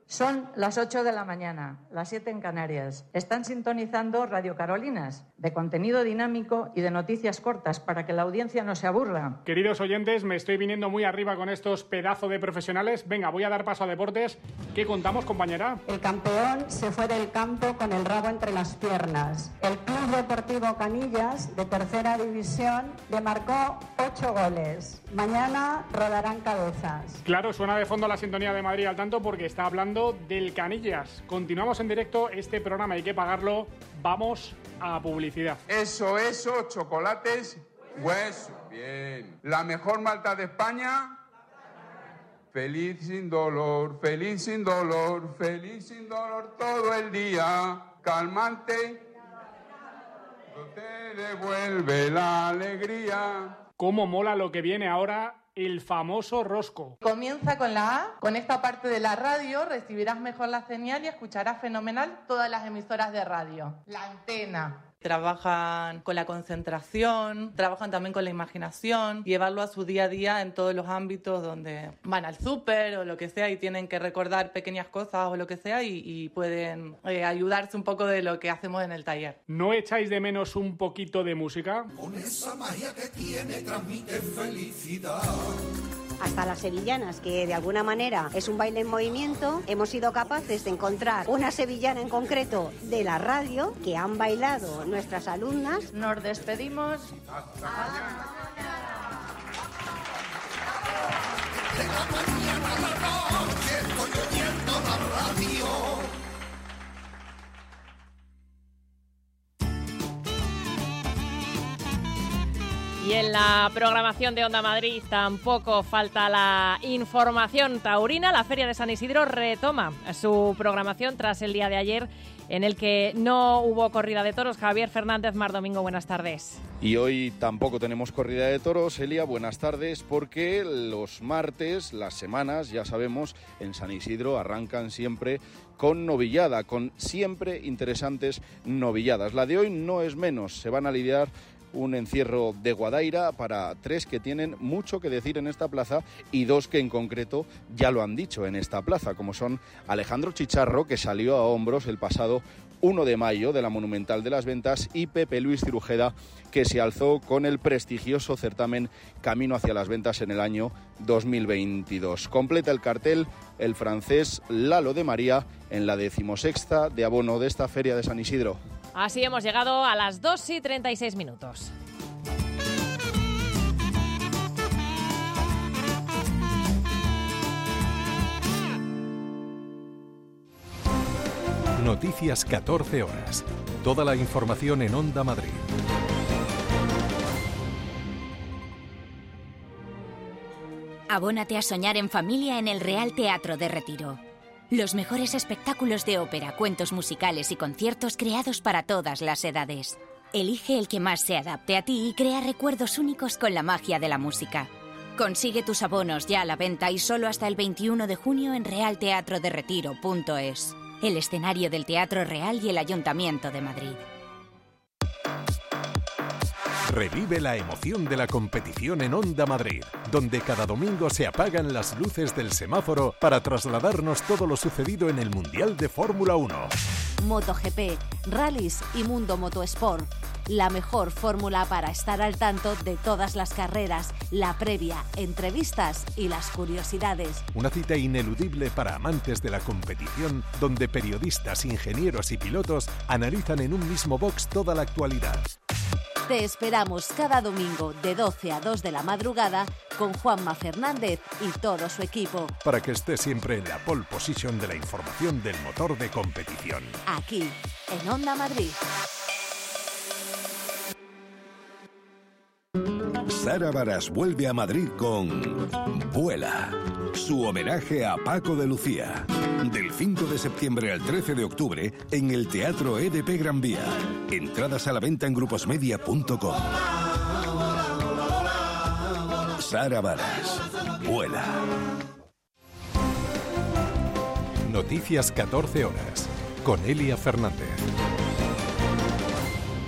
Son las ocho de la mañana, las siete en Canarias. Están sintonizando Radio Carolinas, de contenido dinámico y de noticias cortas para que la audiencia no se aburra. Queridos oyentes, me estoy viniendo muy arriba con estos pedazos de profesionales. Venga, voy a dar paso a deportes. ¿Qué contamos, compañera? El campeón se fue del campo con el rabo entre las piernas. El Club Deportivo Canillas, de tercera división, le marcó ocho goles. Mañana rodarán cabezas. Claro, suena de fondo la sintonía de Madrid al tanto porque está hablando del Canillas. Continuamos en directo, este programa hay que pagarlo. Vamos a publicidad. Eso, eso, chocolates, hueso, bien. La mejor malta de España. Feliz sin dolor, feliz sin dolor, feliz sin dolor todo el día. Calmante, te devuelve la alegría. Cómo mola lo que viene ahora. El famoso rosco. Comienza con la A. Con esta parte de la radio recibirás mejor la señal y escucharás fenomenal todas las emisoras de radio. La antena. Trabajan con la concentración, trabajan también con la imaginación, llevarlo a su día a día en todos los ámbitos donde van al súper o lo que sea y tienen que recordar pequeñas cosas o lo que sea y, y pueden eh, ayudarse un poco de lo que hacemos en el taller. ¿No echáis de menos un poquito de música? Con esa magia que tiene transmite felicidad. Hasta las sevillanas, que de alguna manera es un baile en movimiento, hemos sido capaces de encontrar una sevillana en concreto de la radio que han bailado nuestras alumnas. Nos despedimos. Hasta mañana. De la mañana a la noche estoy oyendo la radio. Y en la programación de Onda Madrid tampoco falta la información taurina. La Feria de San Isidro retoma su programación tras el día de ayer en el que no hubo corrida de toros. Javier Fernández Mar Domingo, buenas tardes. Y hoy tampoco tenemos corrida de toros, Elia, buenas tardes, porque los martes, las semanas, ya sabemos, en San Isidro arrancan siempre con novillada, con siempre interesantes novilladas. La de hoy no es menos, se van a lidiar un encierro de Guadaira para tres que tienen mucho que decir en esta plaza y dos que en concreto ya lo han dicho en esta plaza, como son Alejandro Chicharro, que salió a hombros el pasado uno de mayo de la Monumental de las Ventas, y Pepe Luis Cirujeda, que se alzó con el prestigioso certamen Camino hacia las Ventas en el año dos mil veintidós. Completa el cartel el francés Lalo de María en la decimosexta de abono de esta Feria de San Isidro. Así hemos llegado a las dos y treinta y seis minutos. Noticias catorce horas. Toda la información en Onda Madrid. Abónate a soñar en familia en el Real Teatro de Retiro. Los mejores espectáculos de ópera, cuentos musicales y conciertos creados para todas las edades. Elige el que más se adapte a ti y crea recuerdos únicos con la magia de la música. Consigue tus abonos ya a la venta y solo hasta el veintiuno de junio en real teatro de retiro punto es. El escenario del Teatro Real y el Ayuntamiento de Madrid. Revive la emoción de la competición en Onda Madrid, donde cada domingo se apagan las luces del semáforo para trasladarnos todo lo sucedido en el Mundial de Fórmula uno. MotoGP, rallies y Mundo Motosport. La mejor fórmula para estar al tanto de todas las carreras, la previa, entrevistas y las curiosidades. Una cita ineludible para amantes de la competición, donde periodistas, ingenieros y pilotos analizan en un mismo box toda la actualidad. Te esperamos cada domingo de doce a dos de la madrugada con Juanma Fernández y todo su equipo. Para que estés siempre en la pole position de la información del motor de competición. Aquí, en Onda Madrid. Sara Varas vuelve a Madrid con Vuela, su homenaje a Paco de Lucía. Del cinco de septiembre al trece de octubre en el Teatro E D P Gran Vía. Entradas a la venta en gruposmedia punto com. Sara Varas, Vuela. Noticias catorce horas, con Elia Fernández.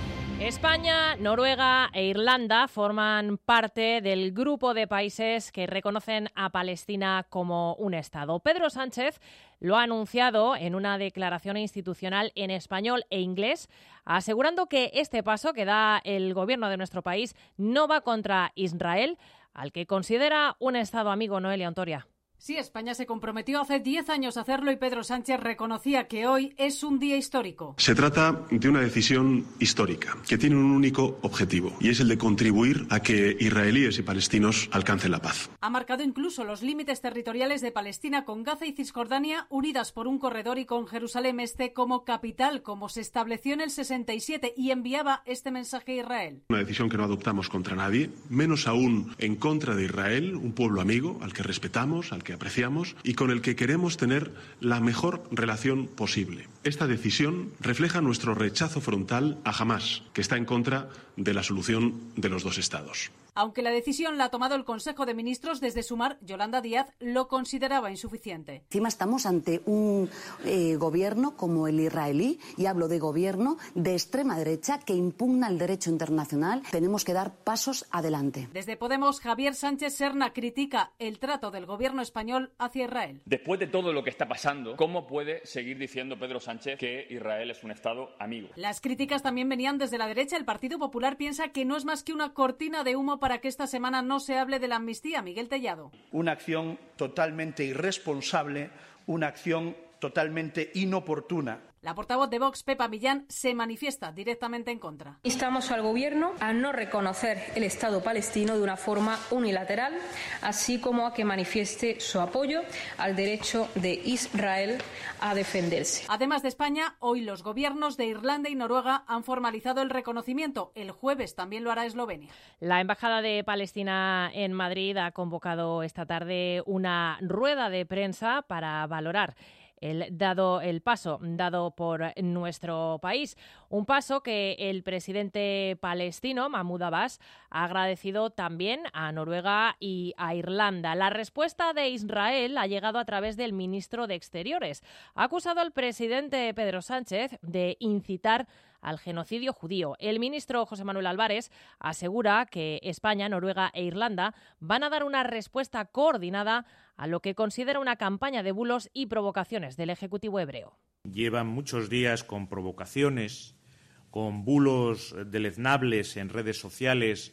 España, Noruega e Irlanda forman parte del grupo de países que reconocen a Palestina como un Estado. Pedro Sánchez lo ha anunciado en una declaración institucional en español e inglés, asegurando que este paso que da el gobierno de nuestro país no va contra Israel, al que considera un Estado amigo. Noelia Ontoria. Sí, España se comprometió hace diez años a hacerlo y Pedro Sánchez reconocía que hoy es un día histórico. Se trata de una decisión histórica que tiene un único objetivo y es el de contribuir a que israelíes y palestinos alcancen la paz. Ha marcado incluso los límites territoriales de Palestina con Gaza y Cisjordania unidas por un corredor y con Jerusalén Este como capital, como se estableció en el sesenta y siete, y enviaba este mensaje a Israel. Una decisión que no adoptamos contra nadie, menos aún en contra de Israel, un pueblo amigo al que respetamos, al que apreciamos y con el que queremos tener la mejor relación posible. Esta decisión refleja nuestro rechazo frontal a Hamás, que está en contra de la solución de los dos estados. Aunque la decisión la ha tomado el Consejo de Ministros, desde Sumar, Yolanda Díaz lo consideraba insuficiente. Encima estamos ante un eh, gobierno como el israelí, y hablo de gobierno de extrema derecha que impugna el derecho internacional. Tenemos que dar pasos adelante. Desde Podemos, Javier Sánchez Serna critica el trato del gobierno español hacia Israel. Después de todo lo que está pasando, ¿cómo puede seguir diciendo Pedro Sánchez que Israel es un Estado amigo? Las críticas también venían desde la derecha. El Partido Popular piensa que no es más que una cortina de humo para que esta semana no se hable de la amnistía. Miguel Tellado. Una acción totalmente irresponsable, una acción totalmente inoportuna. La portavoz de Vox, Pepa Millán, se manifiesta directamente en contra. Instamos al Gobierno a no reconocer el Estado palestino de una forma unilateral, así como a que manifieste su apoyo al derecho de Israel a defenderse. Además de España, hoy los gobiernos de Irlanda y Noruega han formalizado el reconocimiento. El jueves también lo hará Eslovenia. La Embajada de Palestina en Madrid ha convocado esta tarde una rueda de prensa para valorar El, dado el paso dado por nuestro país, un paso que el presidente palestino Mahmoud Abbas ha agradecido también a Noruega y a Irlanda. La respuesta de Israel ha llegado a través del ministro de Exteriores. Ha acusado al presidente Pedro Sánchez de incitar al genocidio judío. El ministro José Manuel Álvarez asegura que España, Noruega e Irlanda van a dar una respuesta coordinada a lo que considera una campaña de bulos y provocaciones del Ejecutivo hebreo. Llevan muchos días con provocaciones, con bulos deleznables en redes sociales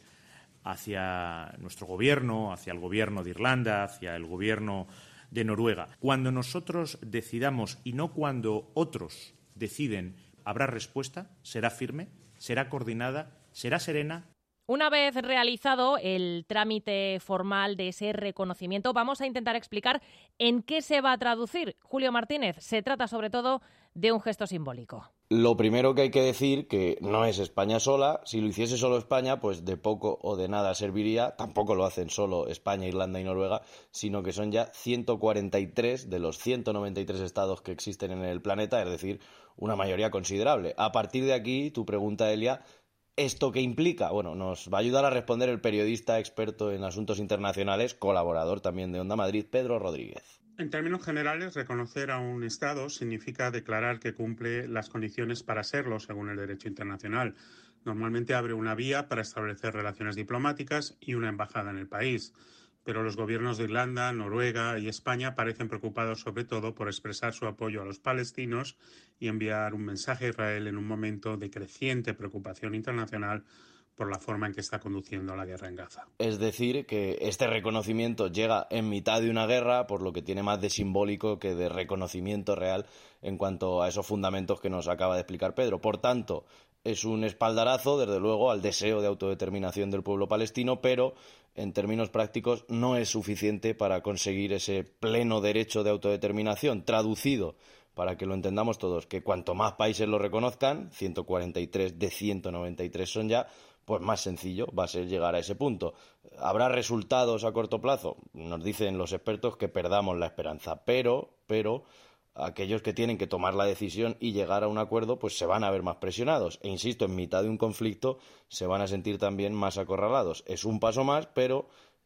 hacia nuestro gobierno, hacia el gobierno de Irlanda, hacia el gobierno de Noruega. Cuando nosotros decidamos y no cuando otros deciden, habrá respuesta, será firme, será coordinada, será serena. Una vez realizado el trámite formal de ese reconocimiento, vamos a intentar explicar en qué se va a traducir. Julio Martínez, se trata sobre todo de un gesto simbólico. Lo primero que hay que decir que no es España sola. Si lo hiciese solo España, pues de poco o de nada serviría. Tampoco lo hacen solo España, Irlanda y Noruega, sino que son ya ciento cuarenta y tres de los ciento noventa y tres estados que existen en el planeta, es decir, una mayoría considerable. A partir de aquí, tu pregunta, Elia, ¿esto qué implica? Bueno, nos va a ayudar a responder el periodista experto en asuntos internacionales, colaborador también de Onda Madrid, Pedro Rodríguez. En términos generales, reconocer a un Estado significa declarar que cumple las condiciones para serlo según el derecho internacional. Normalmente abre una vía para establecer relaciones diplomáticas y una embajada en el país. Pero los gobiernos de Irlanda, Noruega y España parecen preocupados sobre todo por expresar su apoyo a los palestinos y enviar un mensaje a Israel en un momento de creciente preocupación internacional por la forma en que está conduciendo la guerra en Gaza. Es decir, que este reconocimiento llega en mitad de una guerra, por lo que tiene más de simbólico que de reconocimiento real en cuanto a esos fundamentos que nos acaba de explicar Pedro. Por tanto, es un espaldarazo, desde luego, al deseo de autodeterminación del pueblo palestino, pero en términos prácticos no es suficiente para conseguir ese pleno derecho de autodeterminación, traducido para que lo entendamos todos, que cuanto más países lo reconozcan, ciento cuarenta y tres de ciento noventa y tres son ya, pues más sencillo va a ser llegar a ese punto. ¿Habrá resultados a corto plazo? Nos dicen los expertos que perdamos la esperanza, pero, pero aquellos que tienen que tomar la decisión y llegar a un acuerdo, pues se van a ver más presionados. E insisto, en mitad de un conflicto se van a sentir también más acorralados. Es un paso más, pero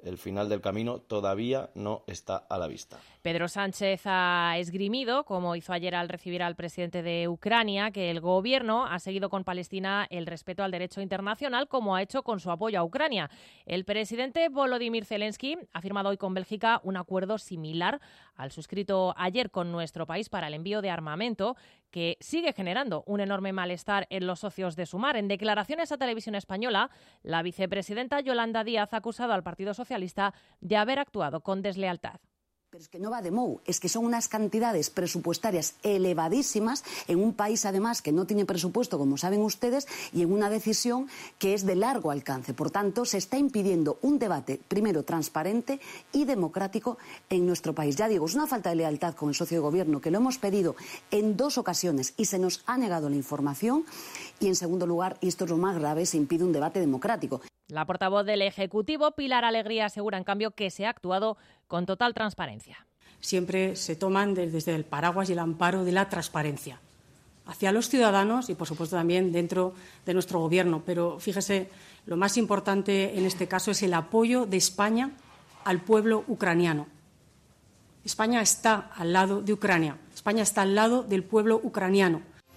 el final del camino todavía no está a la vista. Pedro Sánchez ha esgrimido, como hizo ayer al recibir al presidente de Ucrania, que el gobierno ha seguido con Palestina el respeto al derecho internacional, como ha hecho con su apoyo a Ucrania. El presidente Volodymyr Zelensky ha firmado hoy con Bélgica un acuerdo similar al suscrito ayer con nuestro país para el envío de armamento, que sigue generando un enorme malestar en los socios de Sumar. En declaraciones a Televisión Española, la vicepresidenta Yolanda Díaz ha acusado al Partido Socialista de haber actuado con deslealtad. Pero es que no va de M O U, es que son unas cantidades presupuestarias elevadísimas en un país, además, que no tiene presupuesto, como saben ustedes, y en una decisión que es de largo alcance. Por tanto, se está impidiendo un debate, primero, transparente y democrático en nuestro país. Ya digo, es una falta de lealtad con el socio de gobierno, que lo hemos pedido en dos ocasiones y se nos ha negado la información. Y, en segundo lugar, y esto es lo más grave, se impide un debate democrático. La portavoz del Ejecutivo, Pilar Alegría, asegura, en cambio, que se ha actuado con total transparencia. Siempre se toman desde el paraguas y el amparo de la transparencia hacia los ciudadanos y, por supuesto, también dentro de nuestro Gobierno. Pero, fíjese, lo más importante en este caso es el apoyo de España al pueblo ucraniano. España está al lado de Ucrania. España está al lado del pueblo ucraniano.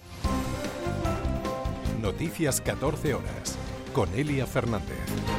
Noticias catorce horas. Con Elia Fernández.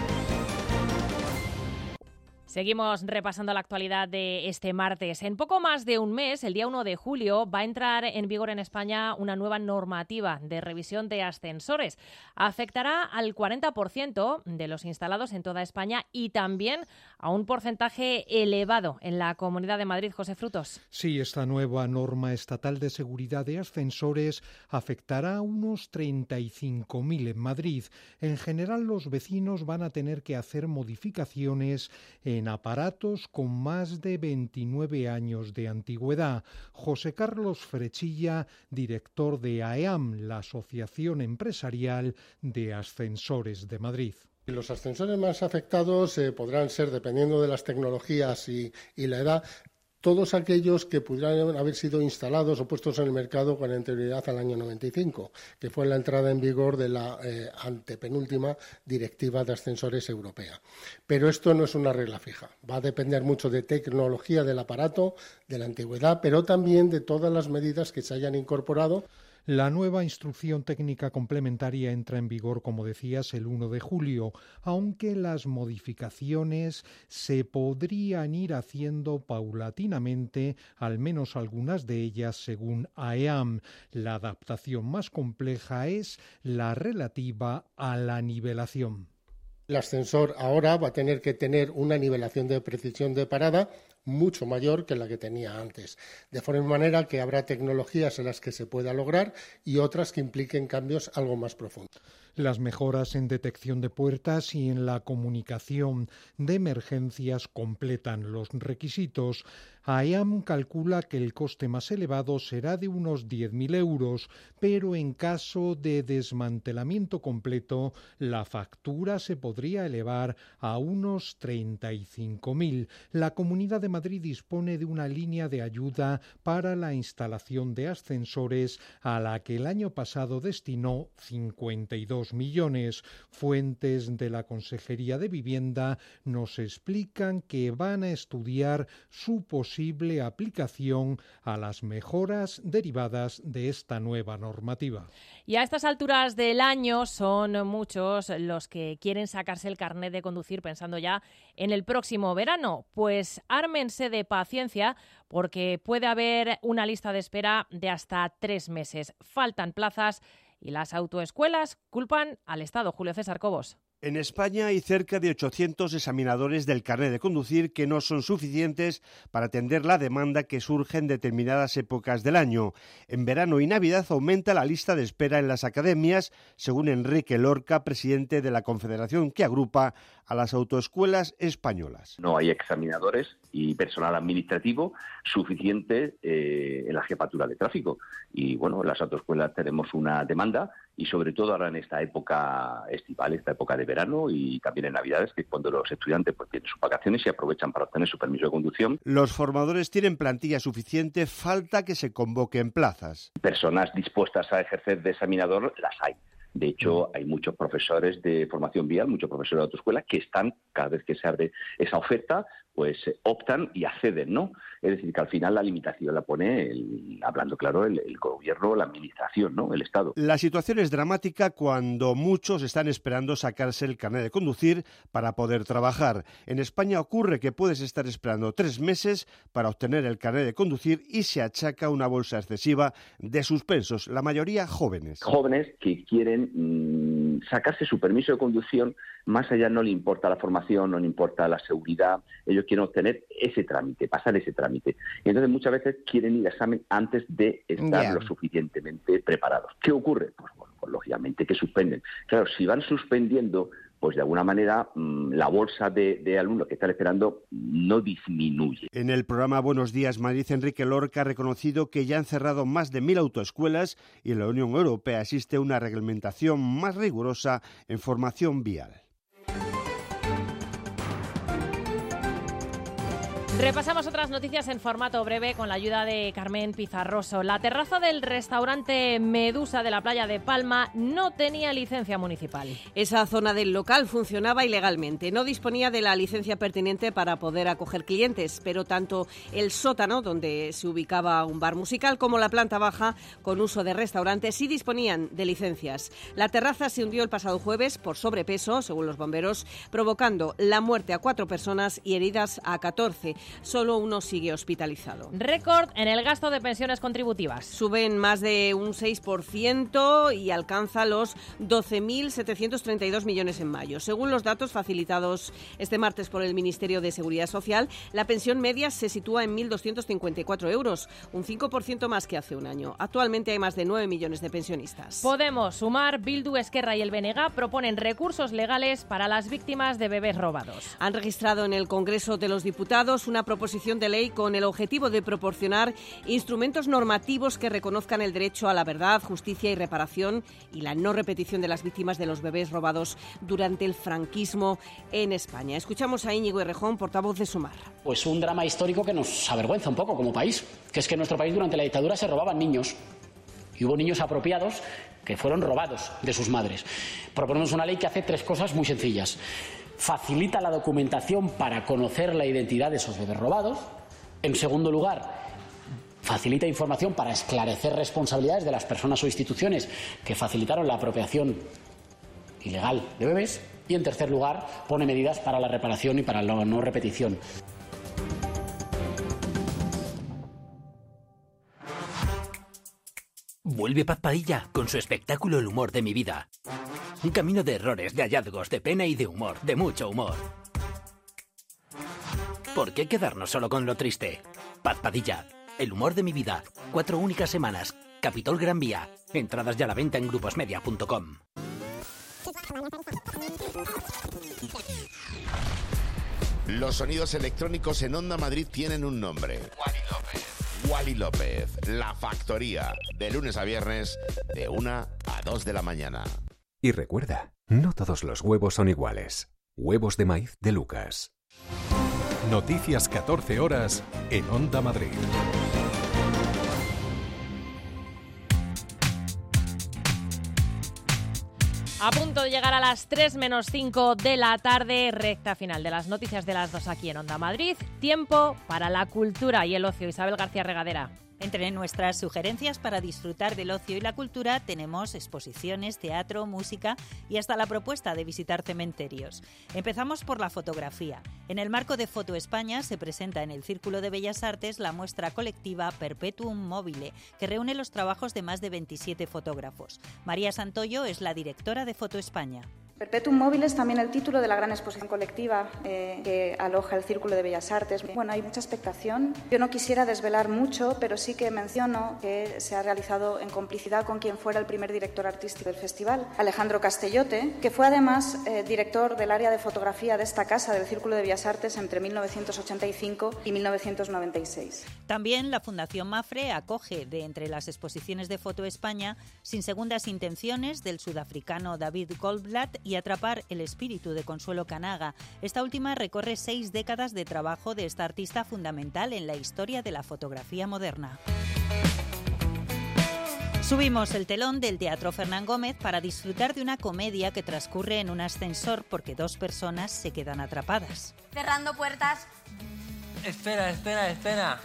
Seguimos repasando la actualidad de este martes. En poco más de un mes, el día uno de julio, va a entrar en vigor en España una nueva normativa de revisión de ascensores. Afectará al cuarenta por ciento de los instalados en toda España y también a un porcentaje elevado en la Comunidad de Madrid. José Frutos. Sí, esta nueva norma estatal de seguridad de ascensores afectará a unos treinta y cinco mil en Madrid. En general, los vecinos van a tener que hacer modificaciones en aparatos con más de veintinueve años de antigüedad. José Carlos Frechilla, director de A E A M, la Asociación Empresarial de Ascensores de Madrid. Los ascensores más afectados eh, podrán ser, dependiendo de las tecnologías y, y la edad, todos aquellos que pudieran haber sido instalados o puestos en el mercado con anterioridad al año noventa y cinco, que fue la entrada en vigor de la eh, antepenúltima Directiva de Ascensores Europea. Pero esto no es una regla fija. Va a depender mucho de tecnología del aparato, de la antigüedad, pero también de todas las medidas que se hayan incorporado. La nueva instrucción técnica complementaria entra en vigor, como decías, el uno de julio, aunque las modificaciones se podrían ir haciendo paulatinamente, al menos algunas de ellas según A E A M. La adaptación más compleja es la relativa a la nivelación. El ascensor ahora va a tener que tener una nivelación de precisión de parada mucho mayor que la que tenía antes, de forma manera que habrá tecnologías en las que se pueda lograr y otras que impliquen cambios algo más profundos. Las mejoras en detección de puertas y en la comunicación de emergencias completan los requisitos. A E A M calcula que el coste más elevado será de unos diez mil euros, pero en caso de desmantelamiento completo, la factura se podría elevar a unos treinta y cinco mil. La Comunidad de Madrid dispone de una línea de ayuda para la instalación de ascensores a la que el año pasado destinó cincuenta y dos millones. Fuentes de la Consejería de Vivienda nos explican que van a estudiar su posible aplicación a las mejoras derivadas de esta nueva normativa. Y a estas alturas del año son muchos los que quieren sacarse el carnet de conducir pensando ya en el próximo verano. Pues ármense de paciencia porque puede haber una lista de espera de hasta tres meses. Faltan plazas y las autoescuelas culpan al Estado. Julio César Cobos. En España hay cerca de ochocientos examinadores del carnet de conducir que no son suficientes para atender la demanda que surge en determinadas épocas del año. En verano y Navidad aumenta la lista de espera en las academias, según Enrique Lorca, presidente de la confederación que agrupa a las autoescuelas españolas. No hay examinadores y personal administrativo suficiente eh, en la jefatura de tráfico. Y bueno, en las autoescuelas tenemos una demanda y sobre todo ahora en esta época estival, esta época de verano y también en Navidades, que es cuando los estudiantes pues tienen sus vacaciones y aprovechan para obtener su permiso de conducción. Los formadores tienen plantilla suficiente, falta que se convoquen plazas. Personas dispuestas a ejercer de examinador las hay. De hecho, hay muchos profesores de formación vial, muchos profesores de autoescuela que están, cada vez que se abre esa oferta, pues optan y acceden, ¿no? Es decir, que al final la limitación la pone, el, hablando claro, el, el gobierno, la administración, ¿no? El Estado. La situación es dramática cuando muchos están esperando sacarse el carnet de conducir para poder trabajar. En España ocurre que puedes estar esperando tres meses para obtener el carnet de conducir y se achaca una bolsa excesiva de suspensos, la mayoría jóvenes. Jóvenes que quieren mmm, sacarse su permiso de conducción, más allá no le importa la formación, no le importa la seguridad, ellos quieren obtener ese trámite, pasar ese trámite. Y entonces muchas veces quieren ir al examen antes de estar yeah. lo suficientemente preparados. ¿Qué ocurre? Pues, bueno, pues lógicamente que suspenden. Claro, si van suspendiendo, pues de alguna manera mmm, la bolsa de, de alumnos que están esperando no disminuye. En el programa Buenos Días Madrid, Enrique Lorca ha reconocido que ya han cerrado más de mil autoescuelas y en la Unión Europea existe una reglamentación más rigurosa en formación vial. Repasamos otras noticias en formato breve con la ayuda de Carmen Pizarroso. La terraza del restaurante Medusa de la playa de Palma no tenía licencia municipal. Esa zona del local funcionaba ilegalmente. No disponía de la licencia pertinente para poder acoger clientes, pero tanto el sótano, donde se ubicaba un bar musical, como la planta baja, con uso de restaurante, sí disponían de licencias. La terraza se hundió el pasado jueves por sobrepeso, según los bomberos, provocando la muerte a cuatro personas y heridas a catorce. Solo uno sigue hospitalizado. Récord en el gasto de pensiones contributivas. Suben más de un seis por ciento y alcanza los doce mil setecientos treinta y dos millones en mayo. Según los datos facilitados este martes por el Ministerio de Seguridad Social, la pensión media se sitúa en mil doscientos cincuenta y cuatro euros, un cinco por ciento más que hace un año. Actualmente hay más de nueve millones de pensionistas. Podemos, Sumar, Bildu, Esquerra y el B N G proponen recursos legales para las víctimas de bebés robados. Han registrado en el Congreso de los Diputados una proposición de ley con el objetivo de proporcionar instrumentos normativos que reconozcan el derecho a la verdad, justicia y reparación y la no repetición de las víctimas de los bebés robados durante el franquismo en España. Escuchamos a Íñigo Errejón, portavoz de Sumar. Pues un drama histórico que nos avergüenza un poco como país, que es que en nuestro país durante la dictadura se robaban niños y hubo niños apropiados que fueron robados de sus madres. Proponemos una ley que hace tres cosas muy sencillas. Facilita la documentación para conocer la identidad de esos bebés robados. En segundo lugar, facilita información para esclarecer responsabilidades de las personas o instituciones que facilitaron la apropiación ilegal de bebés. Y en tercer lugar, pone medidas para la reparación y para la no repetición. Vuelve Paz Padilla con su espectáculo El humor de mi vida. Un camino de errores, de hallazgos, de pena y de humor, de mucho humor. ¿Por qué quedarnos solo con lo triste? Paz Padilla, El humor de mi vida. Cuatro únicas semanas. Capitol Gran Vía. Entradas ya a la venta en gruposmedia punto com. Los sonidos electrónicos en Onda Madrid tienen un nombre. Wally López. Wally López, La Factoría, de lunes a viernes, de una a dos de la mañana. Y recuerda, no todos los huevos son iguales. Huevos de maíz de Lucas. Noticias catorce horas en Onda Madrid. A punto de llegar a las tres menos cinco de la tarde, recta final de las noticias de las dos aquí en Onda Madrid. Tiempo para la cultura y el ocio. Isabel García Regadera. Entre nuestras sugerencias para disfrutar del ocio y la cultura tenemos exposiciones, teatro, música y hasta la propuesta de visitar cementerios. Empezamos por la fotografía. En el marco de Foto España se presenta en el Círculo de Bellas Artes la muestra colectiva Perpetuum Mobile, que reúne los trabajos de más de veintisiete fotógrafos. María Santoyo es la directora de Foto España. Perpetuum Mobile es también el título de la gran exposición colectiva eh, que aloja el Círculo de Bellas Artes. Bueno, hay mucha expectación. Yo no quisiera desvelar mucho, pero sí que menciono que se ha realizado en complicidad con quien fuera el primer director artístico del festival, Alejandro Castellote, que fue además eh, director del área de fotografía de esta casa del Círculo de Bellas Artes entre mil novecientos ochenta y cinco y mil novecientos noventa y seis. También la Fundación Mafre acoge de entre las exposiciones de Foto España Sin segundas intenciones del sudafricano David Goldblatt y Atrapar el espíritu de Consuelo Canaga. Esta última recorre seis décadas de trabajo de esta artista fundamental en la historia de la fotografía moderna. Subimos el telón del Teatro Fernán Gómez para disfrutar de una comedia que transcurre en un ascensor porque dos personas se quedan atrapadas. Cerrando puertas. Espera, espera, espera.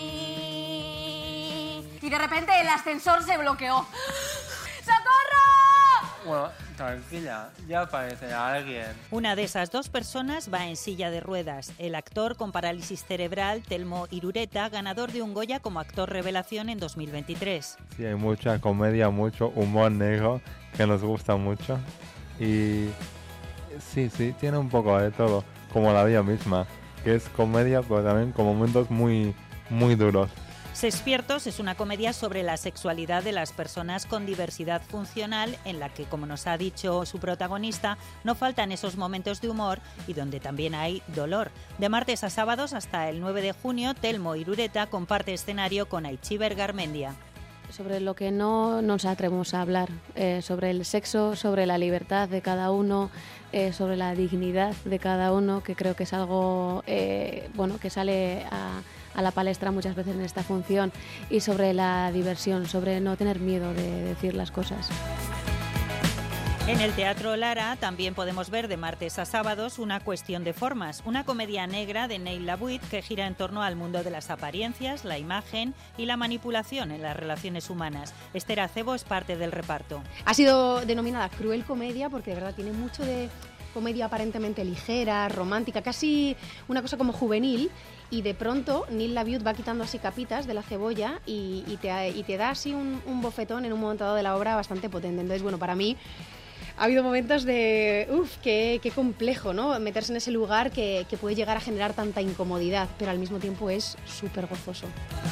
Y de repente el ascensor se bloqueó. ¡Socorro! Bueno, tranquila, ya aparecerá alguien. Una de esas dos personas va en silla de ruedas. El actor con parálisis cerebral, Telmo Irureta, ganador de un Goya como actor revelación en dos mil veintitrés. Sí, hay mucha comedia, mucho humor negro que nos gusta mucho. Y sí, sí, tiene un poco de todo, como la vida misma, que es comedia, pero también con momentos muy, muy duros. Sespiertos es una comedia sobre la sexualidad de las personas con diversidad funcional en la que, como nos ha dicho su protagonista, no faltan esos momentos de humor y donde también hay dolor. De martes a sábados hasta el nueve de junio, Telmo Irureta comparte escenario con Aichiber Garmendia. Sobre lo que no nos atrevemos a hablar, eh, sobre el sexo, sobre la libertad de cada uno, eh, sobre la dignidad de cada uno, que creo que es algo eh, bueno que sale a, a la palestra muchas veces en esta función, y sobre la diversión, sobre no tener miedo de decir las cosas. En el Teatro Lara también podemos ver de martes a sábados Una cuestión de formas, una comedia negra de Neil LaBuit que gira en torno al mundo de las apariencias, la imagen y la manipulación en las relaciones humanas. Esther Acebo es parte del reparto. Ha sido denominada cruel comedia porque de verdad tiene mucho de comedia aparentemente ligera, romántica, casi una cosa como juvenil, y de pronto Neil LaBuit va quitando así capitas de la cebolla y, y, te, y te da así un, un bofetón en un momento dado de la obra bastante potente. Entonces, bueno, para mí ha habido momentos de, uff, qué, qué complejo, ¿no? Meterse en ese lugar que, que puede llegar a generar tanta incomodidad, pero al mismo tiempo es súper gozoso.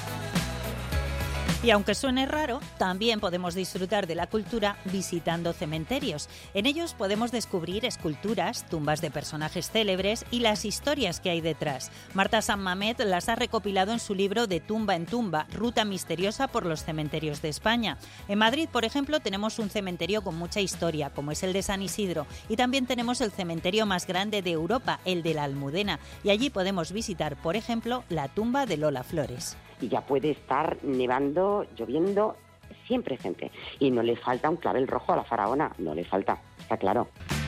Y aunque suene raro, también podemos disfrutar de la cultura visitando cementerios. En ellos podemos descubrir esculturas, tumbas de personajes célebres y las historias que hay detrás. Marta San Mamet las ha recopilado en su libro De tumba en tumba, ruta misteriosa por los cementerios de España. En Madrid, por ejemplo, tenemos un cementerio con mucha historia, como es el de San Isidro, y también tenemos el cementerio más grande de Europa, el de la Almudena, y allí podemos visitar, por ejemplo, la tumba de Lola Flores. Y ya puede estar nevando, lloviendo, siempre gente. Y no le falta un clavel rojo a la faraona, no le falta, está claro.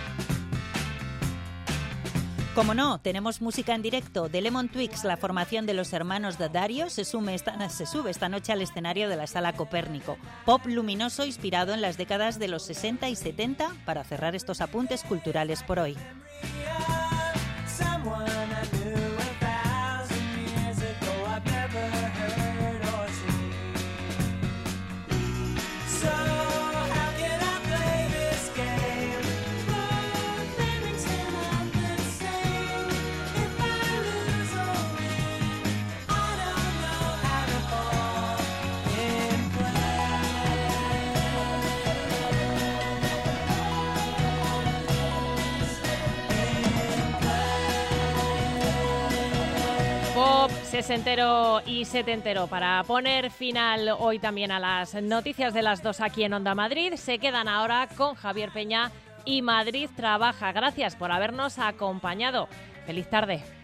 Como no, tenemos música en directo de Lemon Twigs, la formación de los hermanos Daddario, se, sume esta, se sube esta noche al escenario de la Sala Copérnico. Pop luminoso inspirado en las décadas de los sesenta y setenta para cerrar estos apuntes culturales por hoy. Sesentero y setentero para poner final hoy también a las noticias de las dos aquí en Onda Madrid. Se quedan ahora con Javier Peña y Madrid Trabaja. Gracias por habernos acompañado. Feliz tarde.